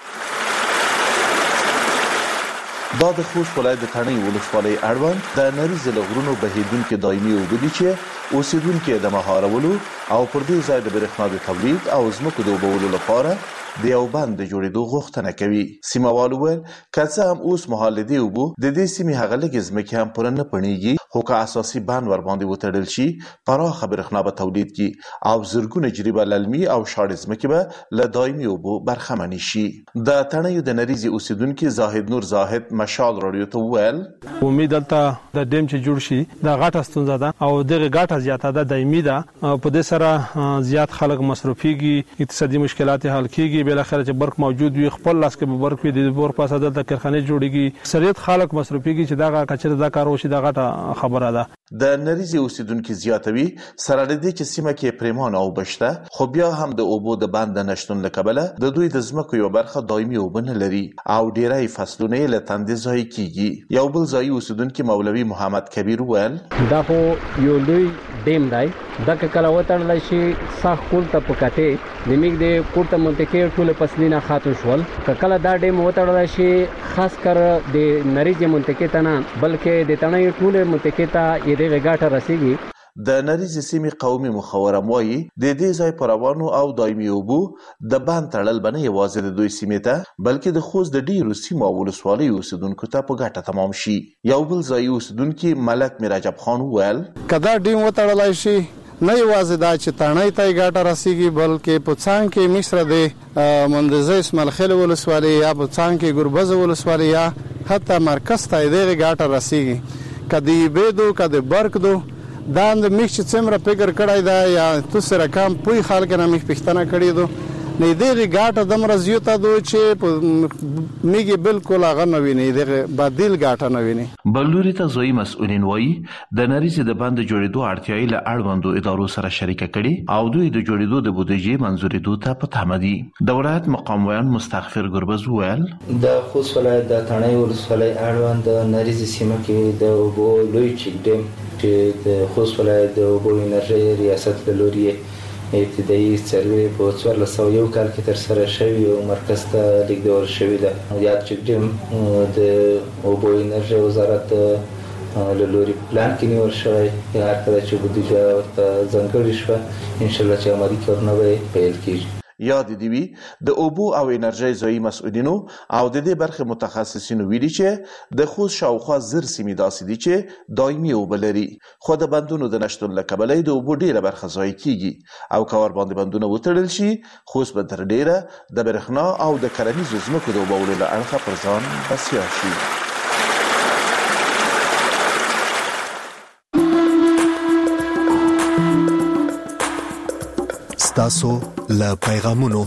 دا د خوست ولایت د تڼیو ولسوالۍ اړوند د نریزي لغرونو بهیدونکو دایمي اوبه دي چې اوسیدونکو د مهارولو او پر دې ځای د برېښنا د تولید او ځمکو د اوبولو لپاره د یو بند جوړېدو غوښتنه کوي. سیموالو ول کله هم اوس محلدي اوبو د دې سیمې هغه لږ ځمکې هم پر نه پړنيږي خو که اساسي بند ور باندې وتړل شي پراخه برېښنا به تولید کی او زرګونه جریبه للمي او شاړې ځمکې به له دایمي اوبو برخمن شي. د تڼیو د نریزي اوسیدونکو زاهد نور زاهد مشال رادیو ته ویل امید دلته د ډیم چې جوړ شي د غاټه ستونزه ده او دغه غاټه زیاته ده دایمي ده په دې سره زیات خلک مصرفيږي اقتصادي مشکلات حل کیږي بل اخر چې برق موجود وي خپل لاس کې برق وي د بور پاسه دلته کارخانه جوړيږي سریت خلک مصرفيږي چې دا کچره دا کار وشي دا غټه خبره ده. د نریزي اوسیدونکو زیاتوي سره لدی چې سیمه کې پریمان او بشته خو بیا هم د اوبو د بند نشټون لکبله د دوی د ځمکو یو برخه دایمي اوبه نه لري او ډیری فصلونه له تندې ځای کیږي. یو بل ځای اوسیدونکو مولوي محمد کبیر ویل دا خو یو لوی ډیم دی دا کله وتړل شي سخت کول ته پکته لمیګ د کوټه منطقې ټول فصلونه خاطر شول کله دا ډیم وتړل شي خاص کر د نریزي منطقې ته نه بلکې د تڼیو ټول منطقې ته دغه غاټه رسیږي. د نریزي سیمې قومي مخورم وایي د دې ځای پروانو او دایمي اوبو د بند تړل بنه یوازې د دوی سیمې ته بلکې د خوست د ډیرو سیمو ولسوالۍ اوسیدونکو ته په ګټه تمام شي. یو بل ځای اوسیدونکو ملک میرجب خان ویل کدا ډیم وتړلای شي نه یوازې دا چې تڼۍ ته ګټه رسیږي بلکې په څنګ کې مصر د مندزه اسماعیل خیل ولسوالۍ یا په څنګ کې ګربز ولسوالۍ یا حتی مرکز ته دغه ګټه رسیږي. کدی بيدو کدی برک دو دا د میخ چې څومره فکر کړای دا یا تو سره کم پوي خلک نه میخ پښتنه کړی دو نه دغه غاټه د مرزیو ته دو چې میګي بالکل هغه نه ویني دغه بدیل غاټه نه ویني. بلوري ته زوی مسؤلین وایي د نریزي د بند جوړېدو اړتیاي له اړوندو ادارو سره شریک کړي او دوی د جوړېدو د بودیجې منځورېدو ته په تمه دي. د ولایت مقام ویان مستغفر ګربز ویل د خوست ولایت د تڼیو ولسوالۍ اړوند د نریزي سیمه کې د اوبو لوی چک ډیم چې د خوست ولایت د اوبو انرژي ریاست له لوري ابتدایي سروې په 1401 کال کې تر سره شوی او مرکز ته لیږدول شوی ده. یاد چک ډیم د اوبو انرژي وزارت له لوري پلان کې نیول شوی هر کله چې بودیجه ورته ځانګړې شوه ان شاء الله چې عملي کارونه به پیل کیږي. یاد دی وی د اوبو او انرژي ځای مسؤلینو او د دې برخه متخصصینو ویلي چې د خوست شاوخوا زر سیمې داسې دي چې دایمي اوبه لري خو د بندونو د نشټون له کبله د اوبو ډیره برخه ځای کیږي او کور باندې بندونه وتړل شي خوست به تر ډیره د برېښنا او د کرنیزو ځمکو د اوبولو له اړخه پر ځان بسیا شي. تاسو له پیغامونو.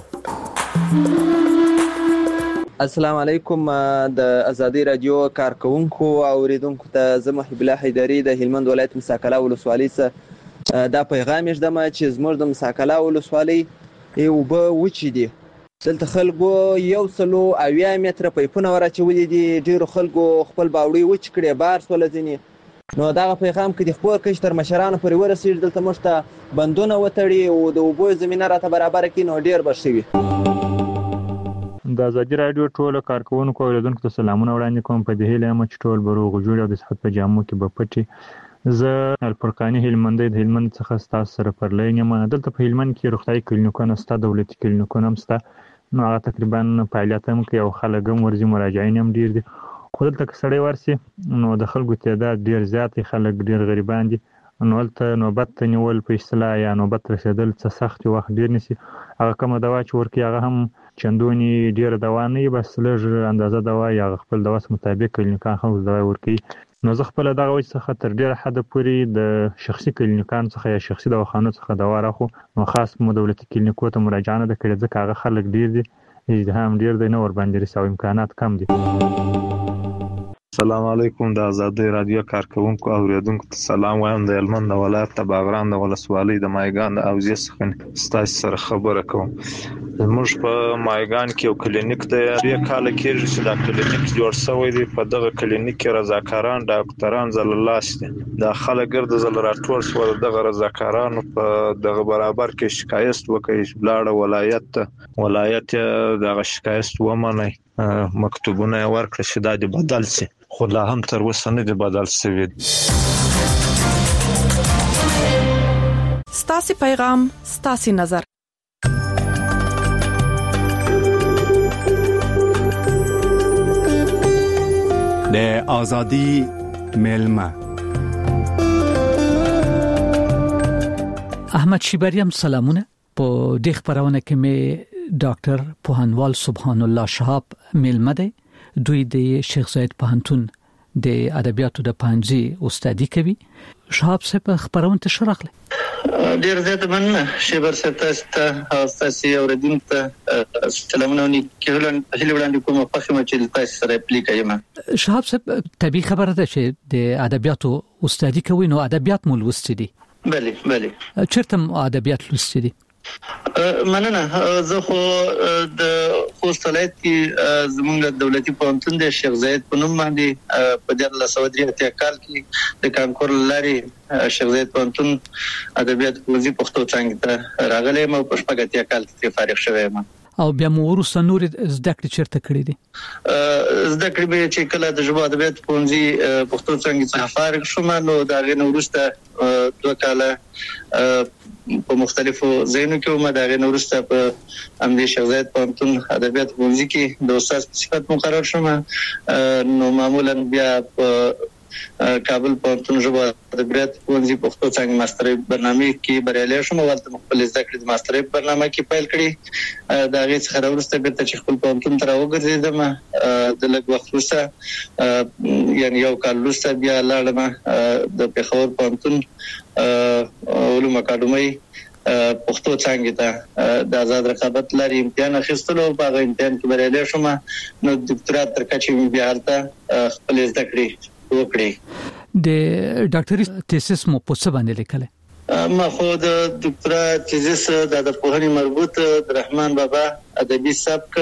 السلام علیکم د ازادي رادیو کارکونکو او اوریدونکو ته زه محب الله حیدری د هلمند ولایت مساکلا ولسوالۍ څخه دا پیغام یږدم چې زموږ د مساکلا ولسوالۍ اوبه وچې دي. دلته خلکو 180 متره پایپونه ورچولي دي. ډیرو خلکو خپل باوړي وچ کړي بار سول ځینی نو دا پیغام کې د خپل کشتر مشرانو پورې ورسېږي دلته موږ ته بندونه وتړي او د اوبو زمینه راته برابر کړي نو ډیر بشوي. د ازادي رادیو ټول کارکونکو او اوریدونکو ته سلامونه وړاندې کوم په دې هیله چې ټول بروغ جوړ او د صحت په جامو کې به پټي زه الفرقاني هلمندي د هلمند څخه تاسو سره پر لین یم. دلته په هلمند کې روغتيایي کلینیکونه ستا دولتي کلینیکونه هم ستا نو هغه تقریبا فعالیت هم کوي او خلک هم ورزي مراجعین هم ډیر دي. خو دلته که سړی ورسي نو د خلکو تعداد ډیر زیات خلک ډیر غریبان دي نو ولته نوبت ته نیول په اصطلاح یا نوبت رسیدل څه سخت وخت ډیر نسی. هغه کومه دوا چې ورکی هغه هم چندونی ډیر دوا نه بس لږ اندازه دوا یا خپل دوا مطابق کلینیکان خو دوا ورکی. نو زه خپل دغه وجه څخه تر ډیر حد پورې د شخصي کلینیکان څخه یا شخصي دواخانو څخه دوا راخو نو خاص مو دولتي کلینیکو ته مراجعه نه کړې ځکه هغه خلک ډیر دي ازدحام ډیر دی نو ور باندې رساو امکانات کم دي. السلام علیکم د ازادي رادیو کارکونکو او اوریدونکو ته سلام وایم. د هلمند ولایت د باغران د ولسوالۍ د مایګان د اوزې څخه ستاسو سره خبره کوم. موږ په مایګان کې یو کلینیک دی ډیر کال کېږي چې دا کلینیک جوړ شوی دی. په دغه کلینیک کې رضاکاران ډاکټران زللاس دي. دا خلک ګرد زل راټول شو دغه رضاکارانو په دغه برابر کې شکایت وکړي بلاړه ولایت دغه شکایت ومني مکتوبونه ورکړي چې دا د بدل شي خو لا هم تر اوسه نه دی بدل شوی. ستاسو پیغام ستاسو نظر د ازادي ملما احمد شیبریم سلامونه. په دې خبرونه کې مې ډاکټر پوهنوال سبحان الله شهاب ملما دی. دوی د شیخ زاید پوهنتون د ادبیاتو د پنځي استادي کوي. شهاب صاحب خبرونه ته شرحله. ډیر زیات مننه شیبر صاحب تاسو اوریدونکو ته سلامونه نیکهلن هیلوړاندې کوم په خمه چې تاسو سره اپلیکایم. شهاب صاحب طبي خبره ده چې د ادبیاتو استادي کوي نو ادبیات مو لوستي دي. بله چیرته ادبیات لوستي دي؟ مننه. زه خو د خوست ولایت کې زموږ دولتي پوهنتون د شیخ زاید په نوم باندې په 1983 کال کې د کانکور لاري شیخ زاید پوهنتون ادبیات پوزي پښتو څنګه ته راغلی مو په 18 کال کې فارغ شوم. او بیا مو ورسره نور زده کړې چیرته کړې دي؟ زده کړې به چې کله د ژبه ادبیات پوزي پښتو څنګه څخه فارغ شوم نو دا غي نو ورسته 2 کاله په مختلفو ځایونو کې ما دغه نورسته په امدی شیخ زاید پوهنتون ادبیات پوهنځي کې د استاد صفت مقرر شوم. نو معمولا بیا په کابل پوهنتون ژبه ادبیات پوهنځي پښتو څنګه ماسترۍ برنامه کې بریالي شوم. ولته خپل زده کړې د ماسترۍ برنامه کې پیل کړې. دا غي څخه ورسته بیرته چې خپل پوهنتون ته راوګرځیدم. د لږ وخت وروسته یعنی یو کال وروسته بیا لاړم د پیښور پوهنتون علوم اکاډمي پښتو څنګه ته د آزاد رقابت لري امتحان اخیستلو په هغه امتحان کې بریالي شوم. نو ډاکټرات تر کچې بیا هلته خپل زده کړې وکړې. د ډاکټري تیسس مو په څه باندې لیکله؟ ما خو د ډاکټرا تیزس د پوهنې مربوط د رحمان بابا ادبي سبک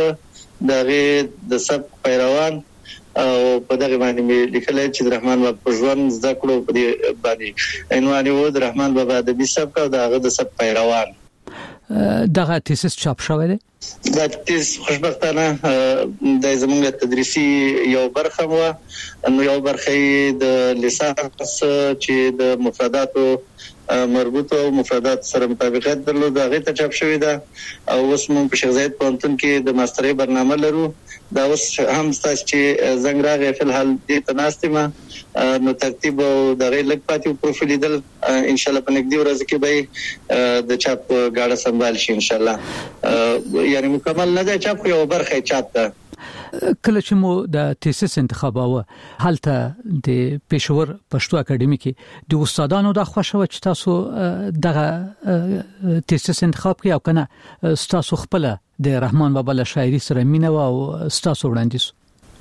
د سبک پیروان او په دغه باندې مې لیکل چې رحمان بابا په ژوند زده کړو په دې باندې عنوان و د رحمان بابا ادبي سبک او دغه د سبک پیروان. دغه تیسس چاپ شوی دی؟ دا تیس خوشبختانه د زموږ تدریسي یو برخه و. نو یو برخه د لیسانس چې د مفرداتو مربوط او مفردات سره مطابقت درلود هغه ته چاپ شوی ده. او اوس موږ په شیخ زاید پوهنتون کې د ماسترۍ برنامه لرو. دا اوس هم تاسو چې زنګ راغی په الحال دې تناستمه نو ترتیب او د غیر لګ پاتې پروفایل دل ان شاء الله په نګدي ورځ کې به د چاپ غاړه سنبال شي ان شاء الله. یعنی مکمل نه ده چاپ یو برخه چاپ ده. کله چې مو د تیسس انتخاباوه هلته د پېښور پښتو اکیډمي کې د استادانو د خوښه و چې تاسو دغه تیسس انتخاب کړئ او کنه تاسو خپل د رحمان بابا له شاعري سره مینه او تاسو وړاندیز؟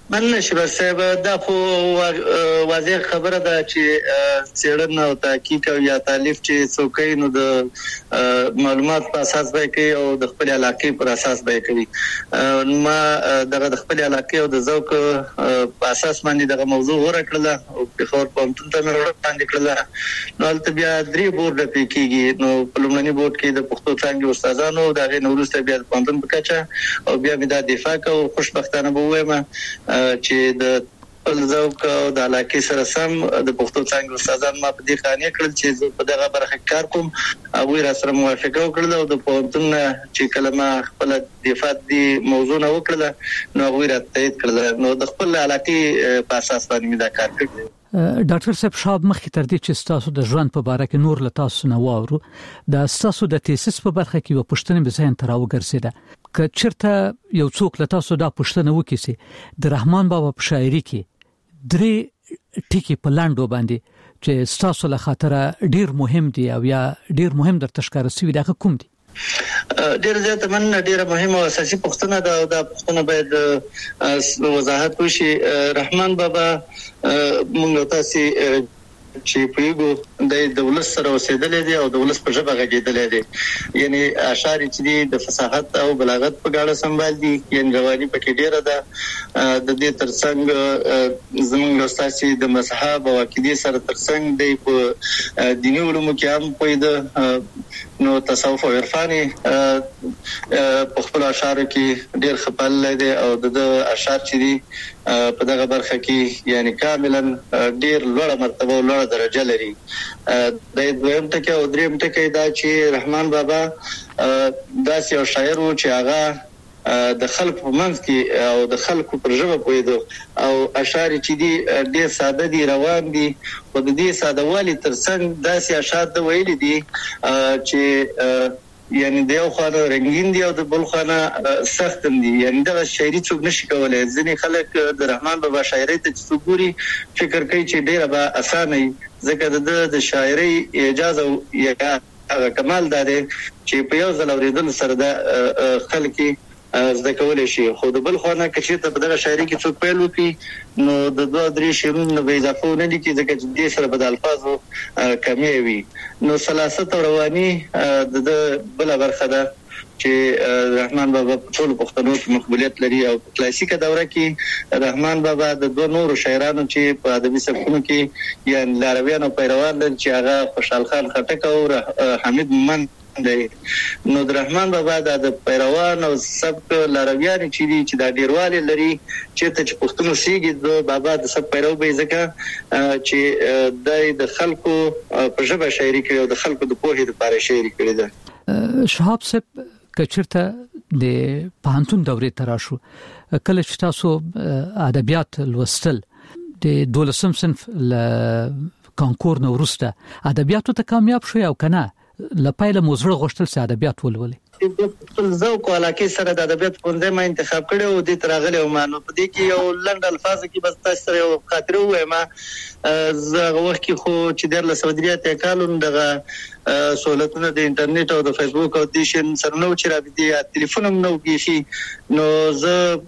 مننه شبر صاحب دا په واضح خبره ده چې څېړنه او تحقیق او یا تالیف چې څوکۍ نو د معلومات په اساس به کوي او د خپل علاقې پر اساس به کوي. ما د خپل علاقې او د ذوق په اساس باندې دغه موضوع ورکړله او په خور پوهنتون ته مې وړاندې کړله. نو هلته بیا 3 بورډ کېږي. نو په لومړني بورډ کې د پښتو څانګې استادانو د هغې نه وروسته بیا د پوهنتون په کچه او بیا مې دا دفاع کوو. خوشبختانه به ووایم چې د خپل ذوق او د علاقې سره سم د پښتو څانګې استادان ما په دې قانع کړل چې زه په دغه برخه کې کار کوم. هغوی را سره موافقه وکړله او د پوهنتون چې کله ما خپله دفاع دې موضوع نه وکړله نو هغوی را تایید کړله. نو د خپل علاقې په اساس باندې مې دا کار کړی. ډاکټر صاحب شاب مخکې تر دې چې تاسو د ژوند په باره کې نور له تاسو نه واورو د تاسو د تیسیس په برخه کې یو پوښتنه به ذهن ته راوګرځیده چې چیرته یو څوک له تاسو دا پوښتنه وکړي چې د رحمان بابا په شاعري کې 3 ټکي په لاندو باندې چې تاسو له خاطره ډیر مهم دي او یا ډیر مهم درته ښکار شوی دا کوم دي؟ ډیر زیات مننه. ډیره مهمه او اساسي پوښتنه ده او دا پوښتنه باید وضاحت وشي. رحمان بابا موږ تاسو چې پیګو د دولت سره اوسېدلې دي او دولت په ژبه غږېدلې دي. یعنی اشعار چې دي د فصاحت او بلاغت په غاړه سمبال دي. یعنی رواني پکې ډیره ده. د دې ترڅنګ زموږ استاد د مذهب او عقیده سره ترڅنګ دی په دیني علومو کې هم پوهیده. نو تصوف او عرفاني په خپل اشعار کې ډیر خپل دی او د اشعار چې دي په دغه برخه کې یعنی کاملا ډیر لوړه مرتبه او لوړه درجه لري. د دویم ټکی او دریم ټکی دا چې رحمان بابا داسې یو شاعر و چې هغه د خلکو په منځ کې او د خلکو پر ژبه پوهیدو او اشعار چې دي ډیر ساده دي، روان دي. او د دې ساده والي ترڅنګ داسې اشعار د ویلي دي چې یعنی د یو خانه رنگین دی او د بل خانه سخت دی. یعنی دا شاعري څوک نشي کولای. ځینې خلک د رحمان بابا شاعري ته څګوري فکر کوي چې ډیره به اسانه وي ځکه د شاعري اجازه یا کمال دا دی چې په یو ځل اوریدل سره د خلک زده کولای شي. خو د بل خانه کې چې په دغه شاعري کې څوک پیل وکړي نو د 2-3 شعرونو به اضافه نه لیکي ځکه چې دې سره به د الفاظو کمی وي. نو سلاست او رواني د بل برخه ده چې رحمان بابا په ټول پښتنو کې مقبولیت لري. او په کلاسیکه دوره کې رحمان بابا د 2 نورو شاعرانو چې په ادبي سبکونو کې یعنی لارویان او پیروان لري چې هغه خوشحال خان خټک او حمید مومند دی. نو د رحمان بابا د پیروان او سبک لارویان چې دا ډیرواله لري چې پښتون سیږي د بابا د سب پیرو به ځکه چې د خلکو په ژبه شاعري کوي او د خلکو د پوهې لپاره شاعري کوي. ده شهاب صاحب کچرته د پوهنتون دورې تراشو کله چې تاسو ادبیات لوستل د 12 صنف ل کانکور نو ورسته ادبیاتو ته کامیاب شو او کنه لپاره موزړه غوښتل سي ادبیات ولولي؟ خپل ذوق او علاقه سره د ادبیات پوندې ما انتخاب کړو او د ترغله او مانو په دې کې یو لنډ الفاظ کې بس تاسو سره یو خاطر وایم. زه وخت کې خو چې د لسودریات کالون دغه سہولتونه د انټرنیټ او د فیسبوک او د شین سره نو چې رابطه ټلیفون هم نو کیږي. نو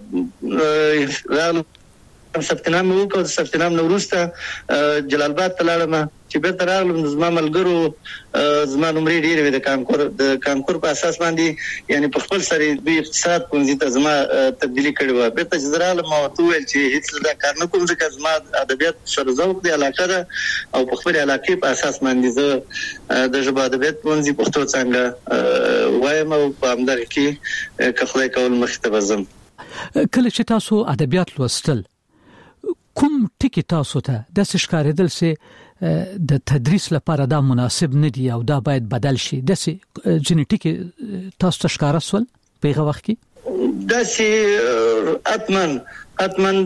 زه راغلم سپتنام وکړ. د سپتنام نو وروسته جلال آباد ته لاړم چې به تر راغلم زما ملګرو زما نمرې ډېرې وې د کانکور په اساس باندې یعنی په خپل سره د اقتصاد پونځي ته زما تبدیلی کړې و. به ته جزراله ما ویل چې هیڅ دا کار نه کوم ځکه زما ادبیات سره ذوق دی علاقه ده او په خپل علاقې په اساس باندې زه د ژبه ادبیات پونځي پښتو څنګه وایم او په همدغه کې که خدای کول مخ ته وزم. کله چې تاسو ادبیات لوستل کوم ټکی تاسو ته د ښکارېدل سي د تدریس لپاره دا مناسب نه دی او دا باید بدل شي د جنټیکي تاسو ته ښکارا سول په هغه وخت کې داسې اتمن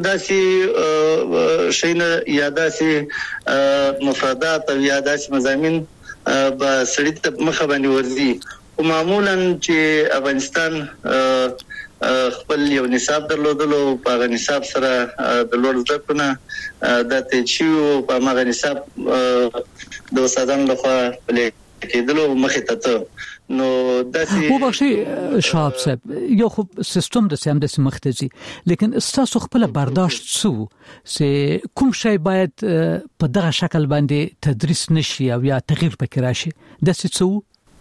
داسې شینه یا داسې مفردات او یا داسې مضامین به سړی ته مخه باندې ورځي. معمولا چې افغانستان خپل یو نصاب درلودلو په هغه نصاب سره د لوړ زده کړو د تچیو په هغه نصاب د استادانو لخوا پلي کېدلو مخې ته نو داسې هو بخشي شاب صاحب یو خو سیستم د سم د مختزي لیکن استاسو خپل برداشت سو سه کوم شی باید په دغه شکل باندې تدریس نشي او یا تغییر پکې راشي د څه سو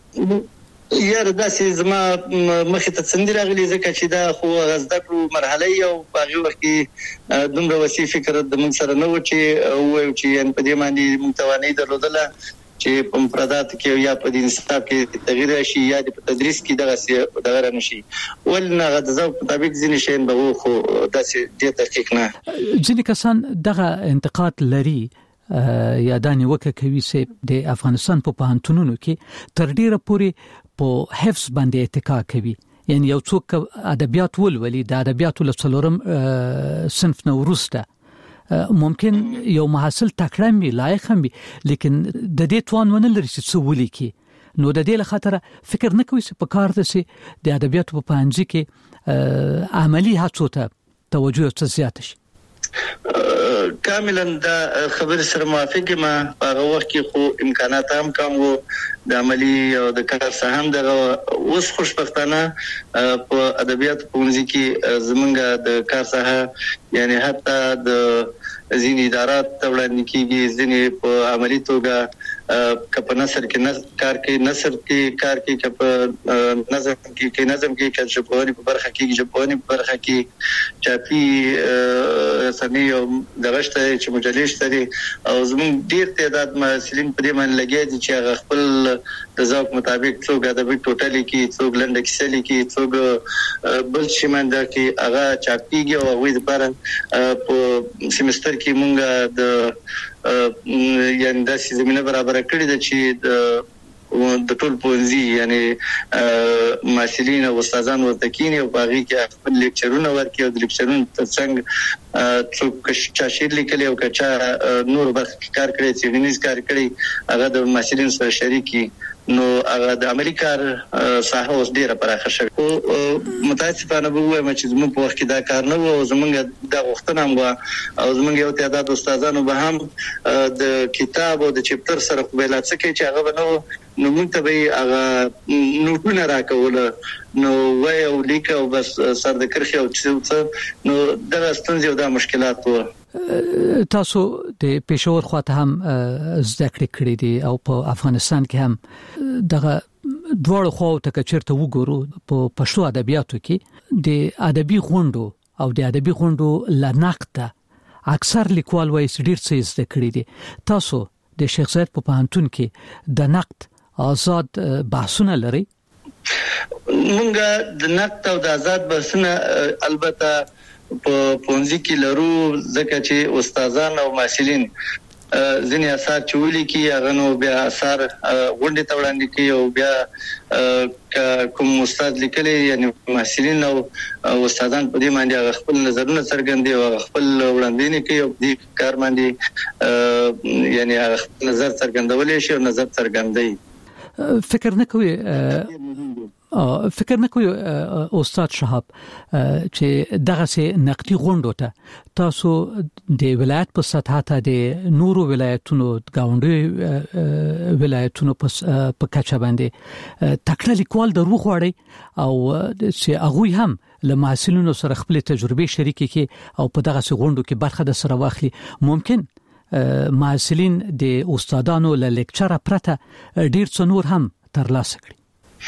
یاره داسې زما مخې ته څنګه راغلي ځکه چې دا خو غزده کړو مرحله یو باغي وخت کې دومره وسی فکر د من سره نه و چې وایو چې ان په دې باندې متواني درلودله چې په مفردات کې یا په دین صاحب کې تغییر شي یا په تدریس کې دغه نشي ولنه غزه په مطابق ځینې شین به خو داسې د تحقیق نه ځینې کسان دغه انتقاد لري یا دانی وکه کوي چې د افغانستان په پوهنتونونو کې تر ډیره پورې په حفظ باندې اتکا کوي یعنی یو څوک ادبیات ولولي د ادبیاتو له څلورم صنف نو ورسته ممکن یو محصل تکړه وي لایق هم وي لیکن د دې توان ونه لري چې څه ولیکي نو د دې لخاطر فکر نه کوي چې په کار ده چې د ادبیاتو په پانځي کې عملی هڅو ته توجه څه زیات شي کاملا دا خبر سره موافق ما هغه وخت کې خو امکانات هم کم وو د عملی او د کار څخه هم دغه اوس خوشبختانه په ادبیات په ونځ کې زمونږ د کار څخه یعنی حتی د ځینې ادارات وړاندې کیږي ځینې په عملی توګه کپ نثر کې کار کې نثر کې کار کې کپ نظم کې نظم کې کله ژبونی په برخه کې ژبونی په برخه کې چاپی سمي او دغشته چې مجلې شته او زموږ ډیر تعداد محصلین په دې باندې لګي چې هغه خپل د ذوق مطابق څوک ادبي ټوټالي کې څوک لنډ کیسې کې څوک بل شي منده کې هغه چاپیږي او وې لپاره په سیمستر کې مونږه د یعنی د زمينه برابر کړی د چې د ټول پونځي یعنی محصلین او استادان ورته کینی او باغی کې خپل لیکچرونه ورکړي او د لیکچرونو ترڅنګ څوک چې شعر لیکلی او چې نور برخه کار کړی چې غنیز کار کړی هغه د محصلین سره شریکي نو هغه د امریکار ساحه اوس ډیره پراخه شوه او متاسفانه به وایم چې زموږ په وخت کې دا کار نه و او زموږ د غوښتنه هم او زموږ یو تعداد استادانو به هم د کتاب او د چپټر سره قبیلات څخه چې هغه نو موږ ته به هغه نوټونه راکول نو وای او لیک او بس سر د کرخي او څه نو دا ستونزې او دا مشکلات وو تاسو د پېښور خواته هم زده کړې دي او په افغانستان کې هم دغه دوړ خو ته چیرته وګورو په پښتو ادبیاتو کې د ادبي غونډو او د ادبي غونډو لنقطه اکثر لیکوال وایي چې ډیر څه زده کړې دي تاسو د شیخ زاید په پوهنتون کې د نقد آزاد بحثونه لري مونږه د نقد او د آزاد بحثونه البته په پونځي کې لرو ځکه چې استادان او محصلین ځینې اثار چولې کې هغه نو بیا اثار غونډې ته وړاندې کوي او بیا کوم استاد لیکلي یعنی محصلین او استادان په دې باندې خپل نظرونه څرګندوي او خپل وړاندې کوي او دې کار باندې یعنی نظر څرګندول شي او نظر څرګندوي فکر نه کوي استاد شهاب چې دغه سي نقدي غونډو ته تاسو د ولایت په سطح ته د نورو ولایتونو گاونډي ولایتونو په کچه باندې تکړه لیکوال درو غواړي او چې هغه هم له محصلینو سره خپل تجربه شریکي کې او په دغه سي غونډو کې برخه د سره واخلي ممکن محصلین د استادانو له لیکچر پرته ډیر څه نور هم ترلاسه کړي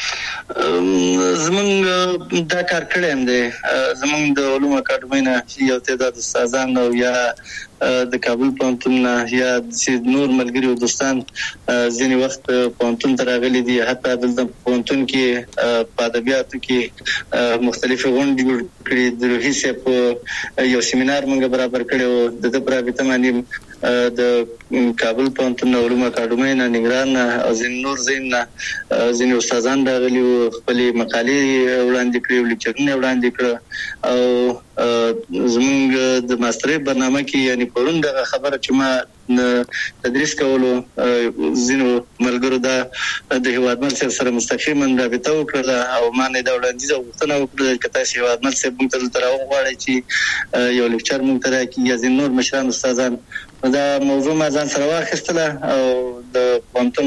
زمونږ دا کار کړم دي زمونږ د علوم اکاډمۍ نه یو تعداد استادان او یا د کابل پوهنتون یا د نور ملګری او دوستان ځینې وخت پوهنتون ته راغلي دي حتی د پوهنتون کې په ادبیاتو کې مختلف غونډې جوړ کړې د روحي په یو سیمینار موږ برابر کړو د پرابطه باندې د کابل پوهنتون علوم اکاډمۍ نه نګران او ځینې استادان راغلي او خپل مقالې وړاندې کړې لیکچرونه وړاندې کړې او زموږ د ماسترۍ برنامه کې یعنی پرون دا خبره چې ما تدریس کولو زینو ملګرو دا د هیوادمل سره مستقیما رابطه وکړه او ما نه دا وړاندیز وکړه چې تاسو هیوادمل سره موږ ته راوغواړئ چې یو لیکچر موږ ته راکړي یا زین نور مشران استادان دا موضوع ما ځان سره واخیستله او د پوهنتون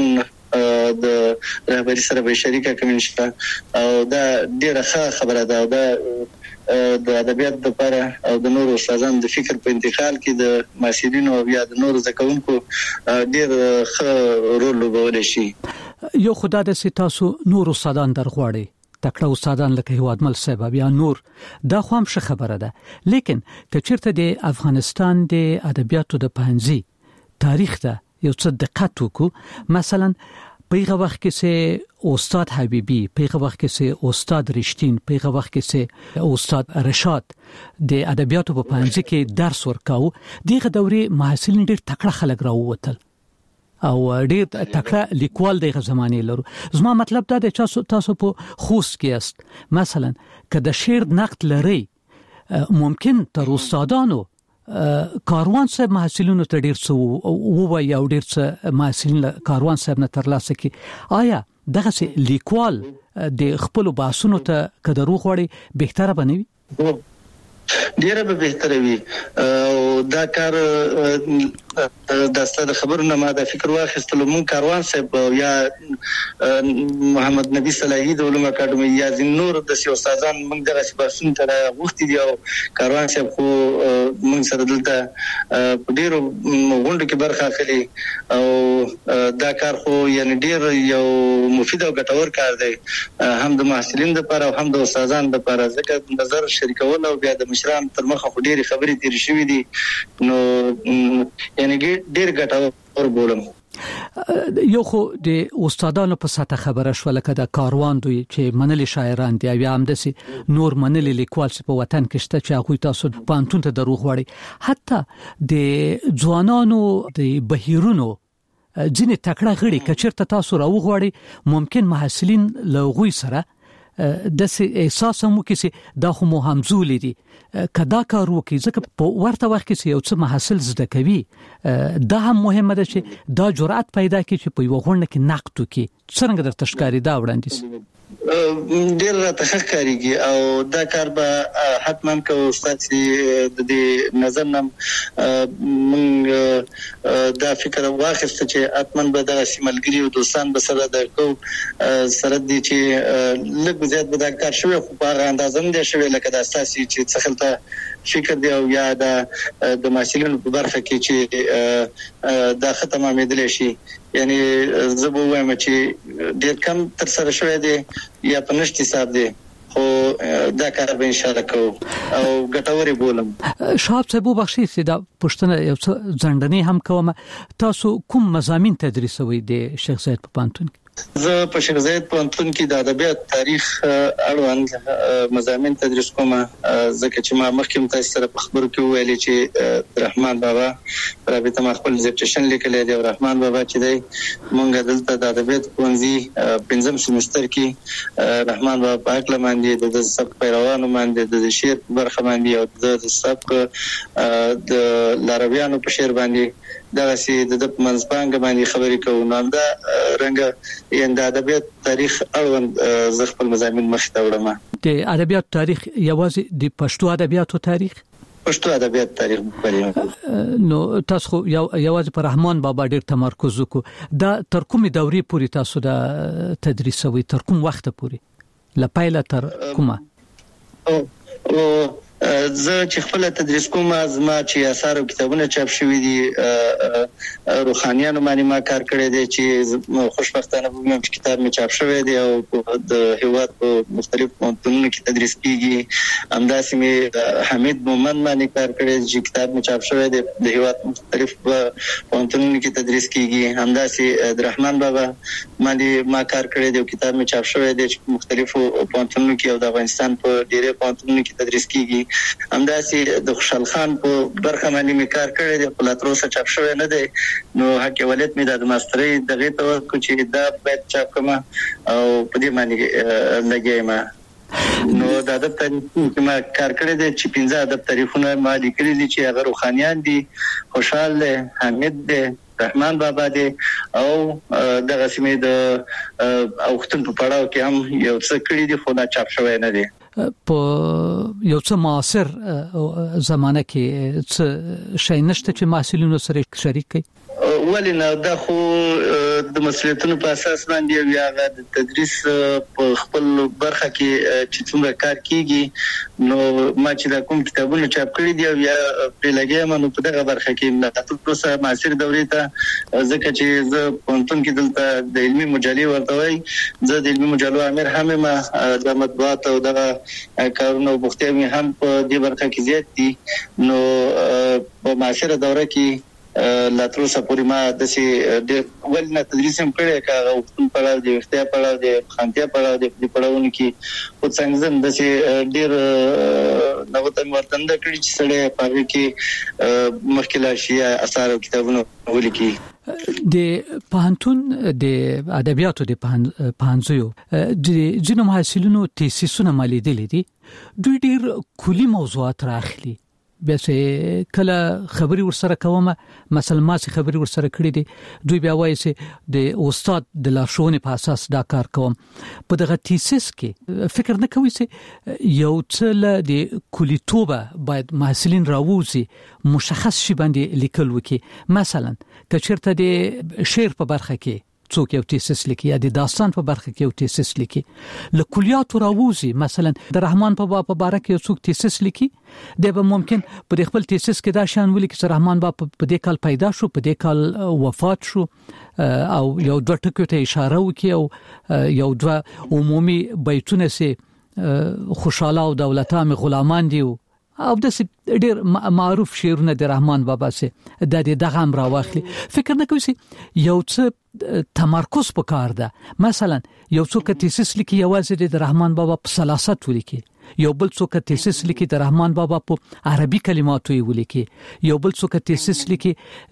د رهبری سره به شریکه کوم شته او دا ډیره ښه خبره ده او دا د ادبیات لپاره او د نورو استادانو د فکر په انتقال کې د محصلینو او یا د نورو زکونکو ډیر ښه رول لوبولی شي. یو خدای د تاسو نور استادان درغواړي تکړه استادان لکه هیوادمل صاحب یا نور دا خو هم ښه خبره ده، لیکن که چیرته د افغانستان د ادبیاتو د پنځي تاریخ ته یو څه دقت وکړو، مثلا پیغه وخت کې سه استاد حبیبی، پیغه وخت کې سه استاد رشتین، پیغه وخت کې سه استاد رشاد د ادبیاتو په پنځه کې درس ورکاو، دغه دورې محصلین ډېر تکړه خلک راووتل او ډېر تکړه لیکوال دغه زمانه لرو. زما مطلب دا دی چې تاسو په خوست کې است مثلا که د شعر نقد لري ممکن تر استادانو کاروان صاحب محصلینو ته ډیر څه ووایي او ډیر څه محصلین کاروان صاحب نه ترلاسه کی. آیا دغه سي لیکوال د خپل باسونو ته کدرو غوړي بهتره بنوي؟ ډیره به بهتره وي او دا کار د ستاسو خبرونه ما د فکر واخیستلو مون کاروان صاحب یا محمد نبی صلاحی د علوم اکاډمي یا نور د سیاسي استادان موږ دغه سپاسون ته غوښتي دي او کاروان صاحب خو موږ سره دلته ډیرو غونډو کې برخه اخلي او دا کار خو یعنی ډیر یو مفید او ګټور کار دی هم د محصلین لپاره او هم د استادانو لپاره، ځکه نظر شریکول او بیا د مشران تر مخه خو ډیره خبرې تیر شوې دي نو یعنی ډیر ګټور بولم. یو خو د استادانو په ساته خبره شو لکه د کاروان دوی چې منلي شاعران دي یا هم دسي نور منلي لیکوال په وطن کې شته چې هغه تاسو پانتون ته دروغ وړي، حتی د ځوانانو د بهیرونو ځینې تکړه غړي کچرته تاسو راوغواړي ممکن محصلین لغوي سره د احساس مو کې دا خو مو همزولې دي کدا کار وکي، ځکه په ورته وخت کې یو څه محصل زده کوي دا هم مهمه ده چې دا جرأت پیدا کړي چې په یو غونډه کې نقد وکړي. څنګه درته ښکاري دا وړاندیز؟ ډیر راته ښکاریږي او دا کار به حتما کوو استاد چې د دې نظر نم موږ دا فکر واخیسته چې حتما به د سیملګری او دوستان به سره درکو سره دي چې لږ زیات به دا کار شوی خو په اندازه نه شوی لکه د اساسي چې څخه فکر دی او یا د محصلینو په برخه کې چې دا ختمه مېدل شي، یعنی زه به وایم چې ډیر کم تر سره شوی دی یا په نشتی حساب دی خو دا کار به ان شاء الله کوو او ګټوري بولم. شاب صاحب بخشي چې دا پښتنه یو څه ځندنې هم کوم، تاسو کوم مضامین تدریسوي د شیخ زاید په پانتون کې؟ زه په شیخ زاید پوهنتون کې د ادبیات تاریخ اړوند مضامین تدریس کوم، ځکه چې ما مخکې تاسو سره په خبرو کې ویلي چې رحمان بابا رابطه ما خپل ډیزرټیشن لیکلی دی او رحمان بابا چې دی مونږ دلته د ادبیات پوهنځي پنځم سمستر کې رحمان بابا په اړه باندې د سبق پیروانو باندې د شعر برخه باندې او د سبق د لارویانو په شعر باندې دغه سي د منځپانګ باندې خبرې کوو. نو دا رنګ یعنی د ادبیات تاریخ اړوند زه خپل مضامین مخ ته وړم. د ادبیات تاریخ یوازې د پښتو ادبیاتو تاریخ ادبیات تاریخ په نو تاسو یوازې پر رحمان بابا ډیر تمرکز وکړو، دا تر کومې دورې پورې تاسو د تدریسوي، تر کوم وخت پورې لپاره تر کومه؟ زه چې خپل تدریس کوم زما چې اثار او کتابونه چاپ شوي دي روحانيانو باندې ما کار کړی دی چې خوشبختانه وګورم چې کتاب می چاپ شوی دی او د هیواد په مختلف پوهنتونونو کې تدریس کیږي. همداسې می حمید مومن باندې کار کړی چې کتاب می چاپ شوی دی د هیواد مختلف پوهنتونونو کې تدریس کیږي. همداسې د رحمان بابا باندې ما کار کړی دی او کتاب می چاپ شوی دی چې مختلفو پوهنتونونو کې او د افغانستان په ډیرو پوهنتونونو کې تدریس کیږي. همداسې د خوشحال خان په برخه باندې می کار کړی دی خو لا تر اوسه چاپ شوی نه دی، نو حق ولایت می د ماسترۍ دغه توقع چې دا باید چاپ کما او په دې باندې لګیم. نو د ادب تاریخ کې ما کار کړی دی چې 15 ادب تاریخونه ما لیکلي دي چې هغه روحانيان دي، خوشحال دی، حمید دی، رحمان بابا دی او دغه سیمه د اوختن په پړاو کې هم یو څه کړی دي خو دا چاپ شوی نه دی. په یو څه معاصر زمانه کې څه شي نشته چې محصلینو سره شریک کړي؟ ولنه د خو د مسؤلیتونو په اساس باندې یا د تدریس په خپل برخه کې چې څومره کار کیږي نو ما چې د کوم کتابونو چاپ کړی دی یا په لګیا منو په دغه برخه کې د تاسو سره معاصر دورې ته ځکه چې زه پونتون کې دلته د علمي مجلې ورته وای زه د علمي مجلو امیر هم ما د مطبوعات او د کارونو بوختي هم په دې برخه کې زیات دي نو په معاصر دوره کې لا تر اوسه پورې ما د سي ولنه تدریس هم کړی کاغه وختون پړاو دی وختیا پړاو دی خانتیا پړاو دی په پړاوونه کې او څنګه د سي ډیر نوته ورتنده کړی چې سړی په کې مشکل شي اثر کتابونو ولیکي د پوهنتون د ادبیاتو د پوهنځیو د جنو محصلینو تیسیسونه مالیدلې دي دوی ډیر کلی موضوعات راخلي بس کله خبري ورسره کومه مثلا ما سي خبري ورسره کړې دي دوی بیا وایي چې د استاد د لارښوونې په اساس دا کار کوم په دغه تیسیس کې فکر نه کوي چې یو څه د کلیتوبه باید محصلین راووزي مشخص شي باندې لیکل وکي مثلا کچرته د شعر په برخه کې څوک یو تیسیس لیکي یا د داستان په برخه کې یو تیسیس لیکي له کلیات راووزي مثلا د رحمان په باره کې یو څوک تیسیس لیکي د به ممکن په خپل تیسیس کې دا شان ولیکي چې رحمان په دې کال پیدا شو په دې کال وفات شو او یو دوه ټکو ته اشاره وکي او یو دوه عمومي بیتونه سي خوشاله او دولتام غلامان دي او د ډیر معروف شعرونه د رحمان بابا سي د دغه هم راوخلي فکر نه کوي یو څه تمرکز وکړ ده مثلا یو څوک تیسیس لیکي یوازې د رحمان بابا په سلاست ولیکي یو بل څوک تیسیس لیکي د رحمان بابا په عربي کلماتو ولیکي یو بل څوک تیسیس لیکي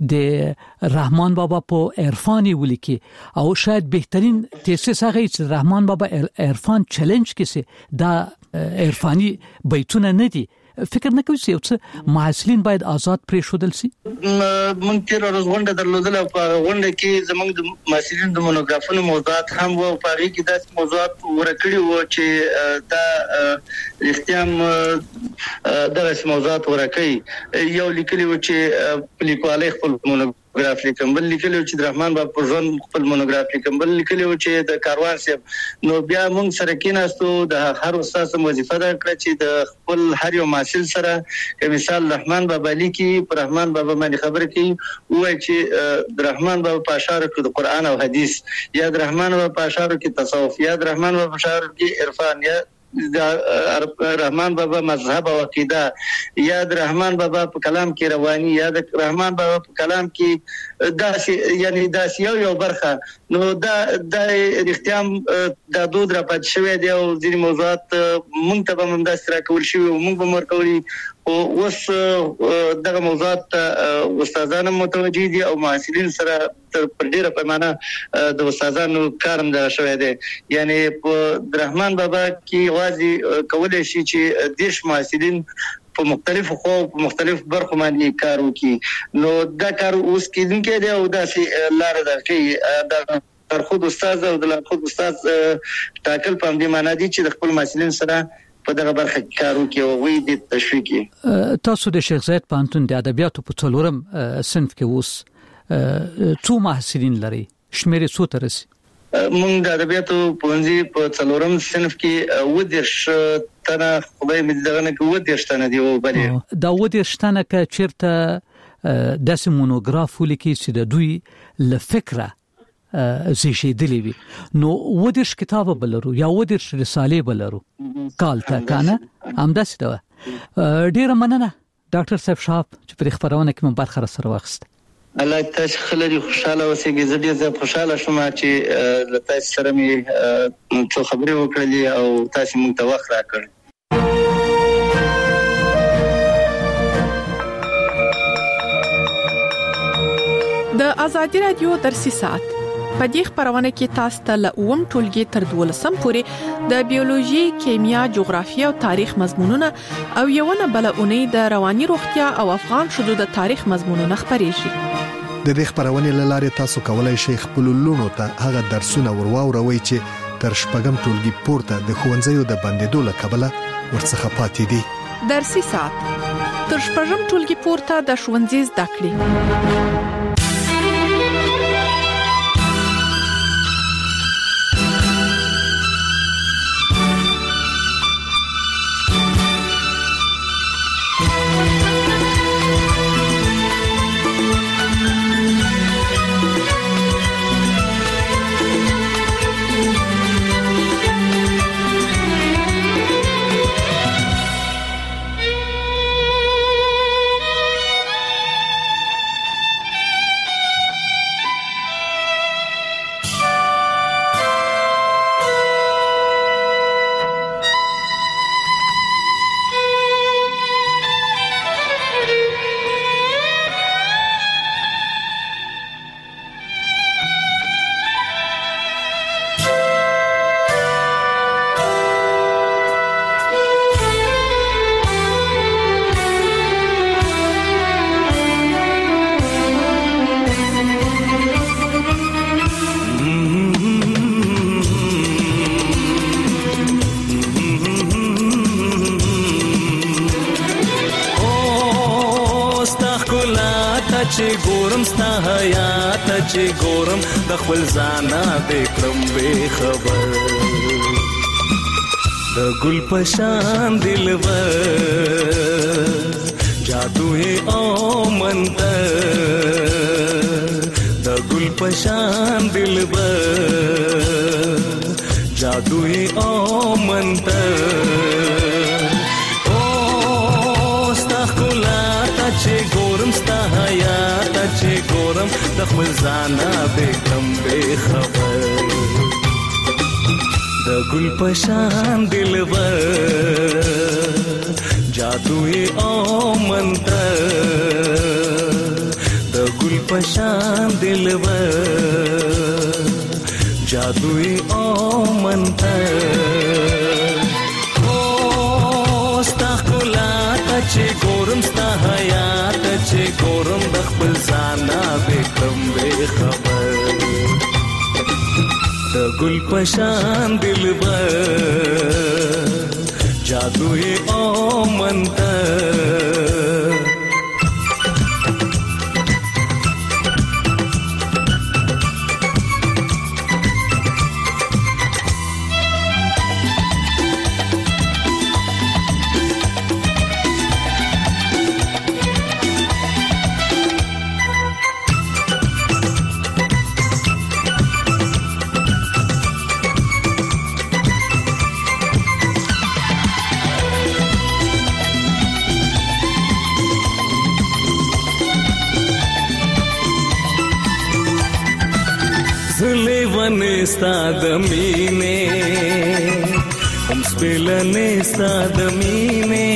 د رحمان بابا په عرفاني ولیکي او شاید بهترین تیسیس هغه چې رحمان بابا عرفان چیلنج کیسه دا عرفاني بیتونه نه دي فکر نه کوي چې محصلین باید آزاد پرې شودل سي مونږ تیر ورځ غونډه درلودله په غونډه کې زموږ د محصلین د مونوګرافونو موضوعات هم وو په هغه کې د موضوعات ورکړي وو چې دا اختیام د موضوعات ورکړي یو لیکلي و چې لیکوالای خپل مونوګراف لیکم بل لیکلي چې د رحمان بابا پر ژوند خپل مونوګراف لیکم بل لیکلي چې د کاروان صاحب نو بیا مونږ سره کېناستو د هر استاد وظیفه ده کړ چې د خپل هر یو محصل سره که مثال رحمان بابا لیکي پر رحمان بابا باندې خبرې کوي وایي چې د رحمان بابا په اشعارو کې د قران او حديث یا د رحمان بابا په اشعارو کې تصوف یا د رحمان بابا په اشعارو کې عرفان یا د رحمان بابا مذهب او عقیده یا د رحمان بابا په کلام کې رواني یا د رحمان بابا په کلام کې داسې یعنی داسې یو برخه نو دا اختیام د دود را پات شوی دی او ځینې موضوعات مونږ ته به منداس را کول شي او مونږ به مرکولي او اوس دغه موضوعات استادانو متوجي دي او محصلین سره پر ډیره پیمانه د استادانو کارم دا شوی دی یعنی په رحمان بابا کې واځي کولای شي چې دیش محصلین په مختلفو خو په مختلف برخو باندې کار وکړي نو دا کار اوس کېدونکې دی او داسې لار ده چې دا تر خود استاد او د خود استاد ټاکل په دې معنی دي چې د خپل محصلین سره په دغه برخه کې کار وکړي او وی د تشویقي تاسو د شیخ زاید پوهنتون د ادبیاتو په څلورم صنف کې اوس څو محصلین لري شمیرې څو تر رسي مونږ د ادبیاتو پوهنځي په څلورم صنف کې ودرش تنه خدای مې دغه نه کې ودرش تنه دی او بلې دا ودرش تنه کې چیرته د مونوګراف ولیکي چې د دوی ل فکره زیشیدلی وي نو ودرش کتاب بلرو یا ودرش رساله بلرو کالته کنه همداسې دا ډیره مننه ډاکټر صاحب شاپ چې په خبرونه کې مون برخه سره واخست الله تاسو خلری خوشاله اوسئ زه ډیر خوشاله شوم چې تاسو سره مې څو خبرې وکړلې او تاسو مونږ ته وخت راکړ د ازادي رادیو درسي سات په دې خبرونه کې تاسو ته لوم ټولګي تر 12 پورې د بیولوژي، کیمیا، جغرافیه او تاریخ مضمونونه او یوونه بلونه د رواني روغتیا او افغان شذو د تاریخ مضمونونه خبريږي. د دې خبرونه لاره تاسو کولای شئ خپل لونو ته هغه درسونه ورواوروي چې تر شپږم ټولګي پورته د خوندزیو د بندیدو لکبله ورڅخه پاتې دي. درسي سات تر شپږم ټولګي پورته د ښوونځي زده کړې. چې ګورم ستا حیات چې ګورم د خپل ځانا د کرم به خبر د ګل پشان دلبر جادو او منتر د ګل پشان دلبر جادو او منتر او ستا ښکلا ته چې ګورم ستا حیات ته چې ګورم د خپل ځانا به کم به خبر د ګل پشان دلبر جادو او منتر د ګل پشان دلبر جادو او منتر او ستا ښکلا ته چې ګورم ستا حیات ته چې ګورم د خپل ځانا به کم به خبر د ګل پشان دلبر جادو او منتر ستا د مینې هم سپلنې ستا د مینې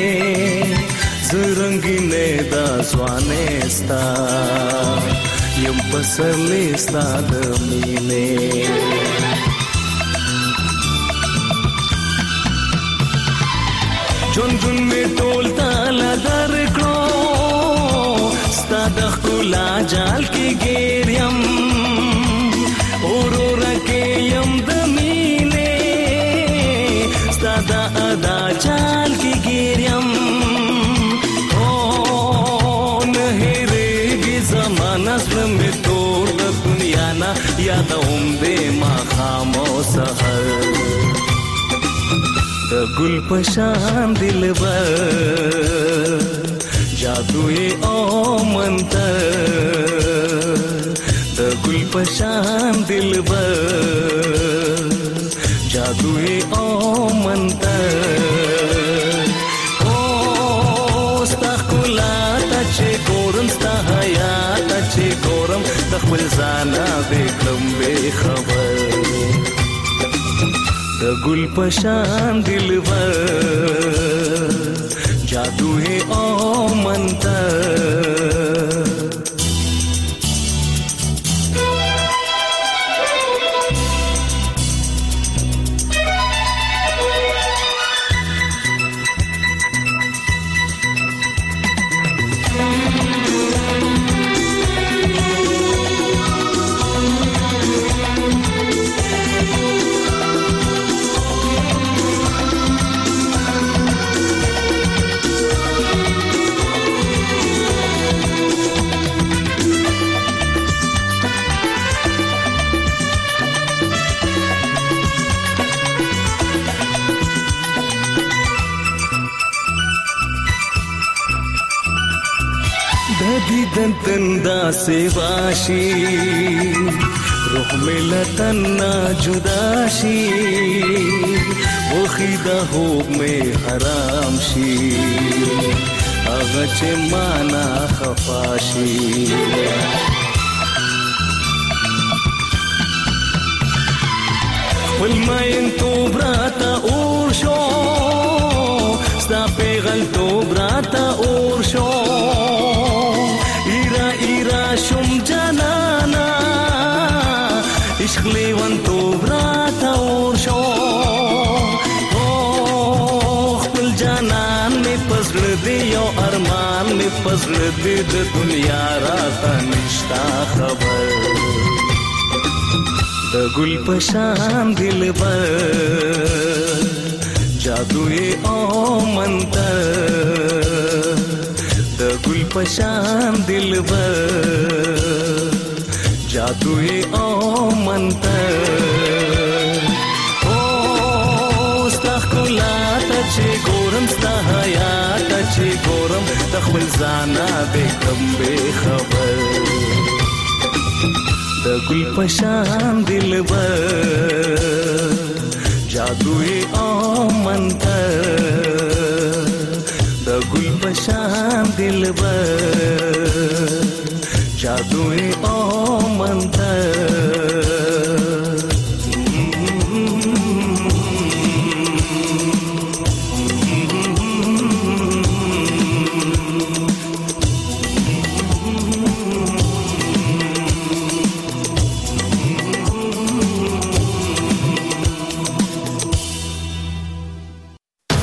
زرنګینې دا ځوانې ستا یم پسرلې ستا د مینې ژوندون مې ټول تاله درکړو ستا د ښکلا جال کې ګیر یم اورورا کې یم د مینې ستا د ادا جال کې ګیر یم او نه هېرېږي زما نظر مې تور د دنیا نه یادوم دې ماښام او سحر د ګل پشان دلبر جادو او منتر د ګل پشان دلبر جادو او منتر او ستا ښکلا ته چې ګورم ستا حیات ته چې ګورم د خپل ځانه بې کړم بې خبر د ګل پشان دلبر جادو او منتر دندا سیواشی روح ملتن نا جداشی وخی دا خوب میں حرام شی اغچ مانا خفاشی والماین تو براتا اورشو ستا پیغل تو براتا اورشو شم جانانا عشق لیوان تو براتا اور شو خپل جانان میں پزړ دی یو ارمان میں پزړ دی د دنیا راته نشتا خبر د ګل پشان دلبر جادو او منتر د ګل पशान दिलबर जादू ओ मंतर ओ स्ताखला तचे गोरम स्ताहया तचे गोरम तखबल जाना बेकम बेखबर दगुल पशान दिलबर जादू ओ मंतर दगुल पशान दिलबर जादू ओ मंतर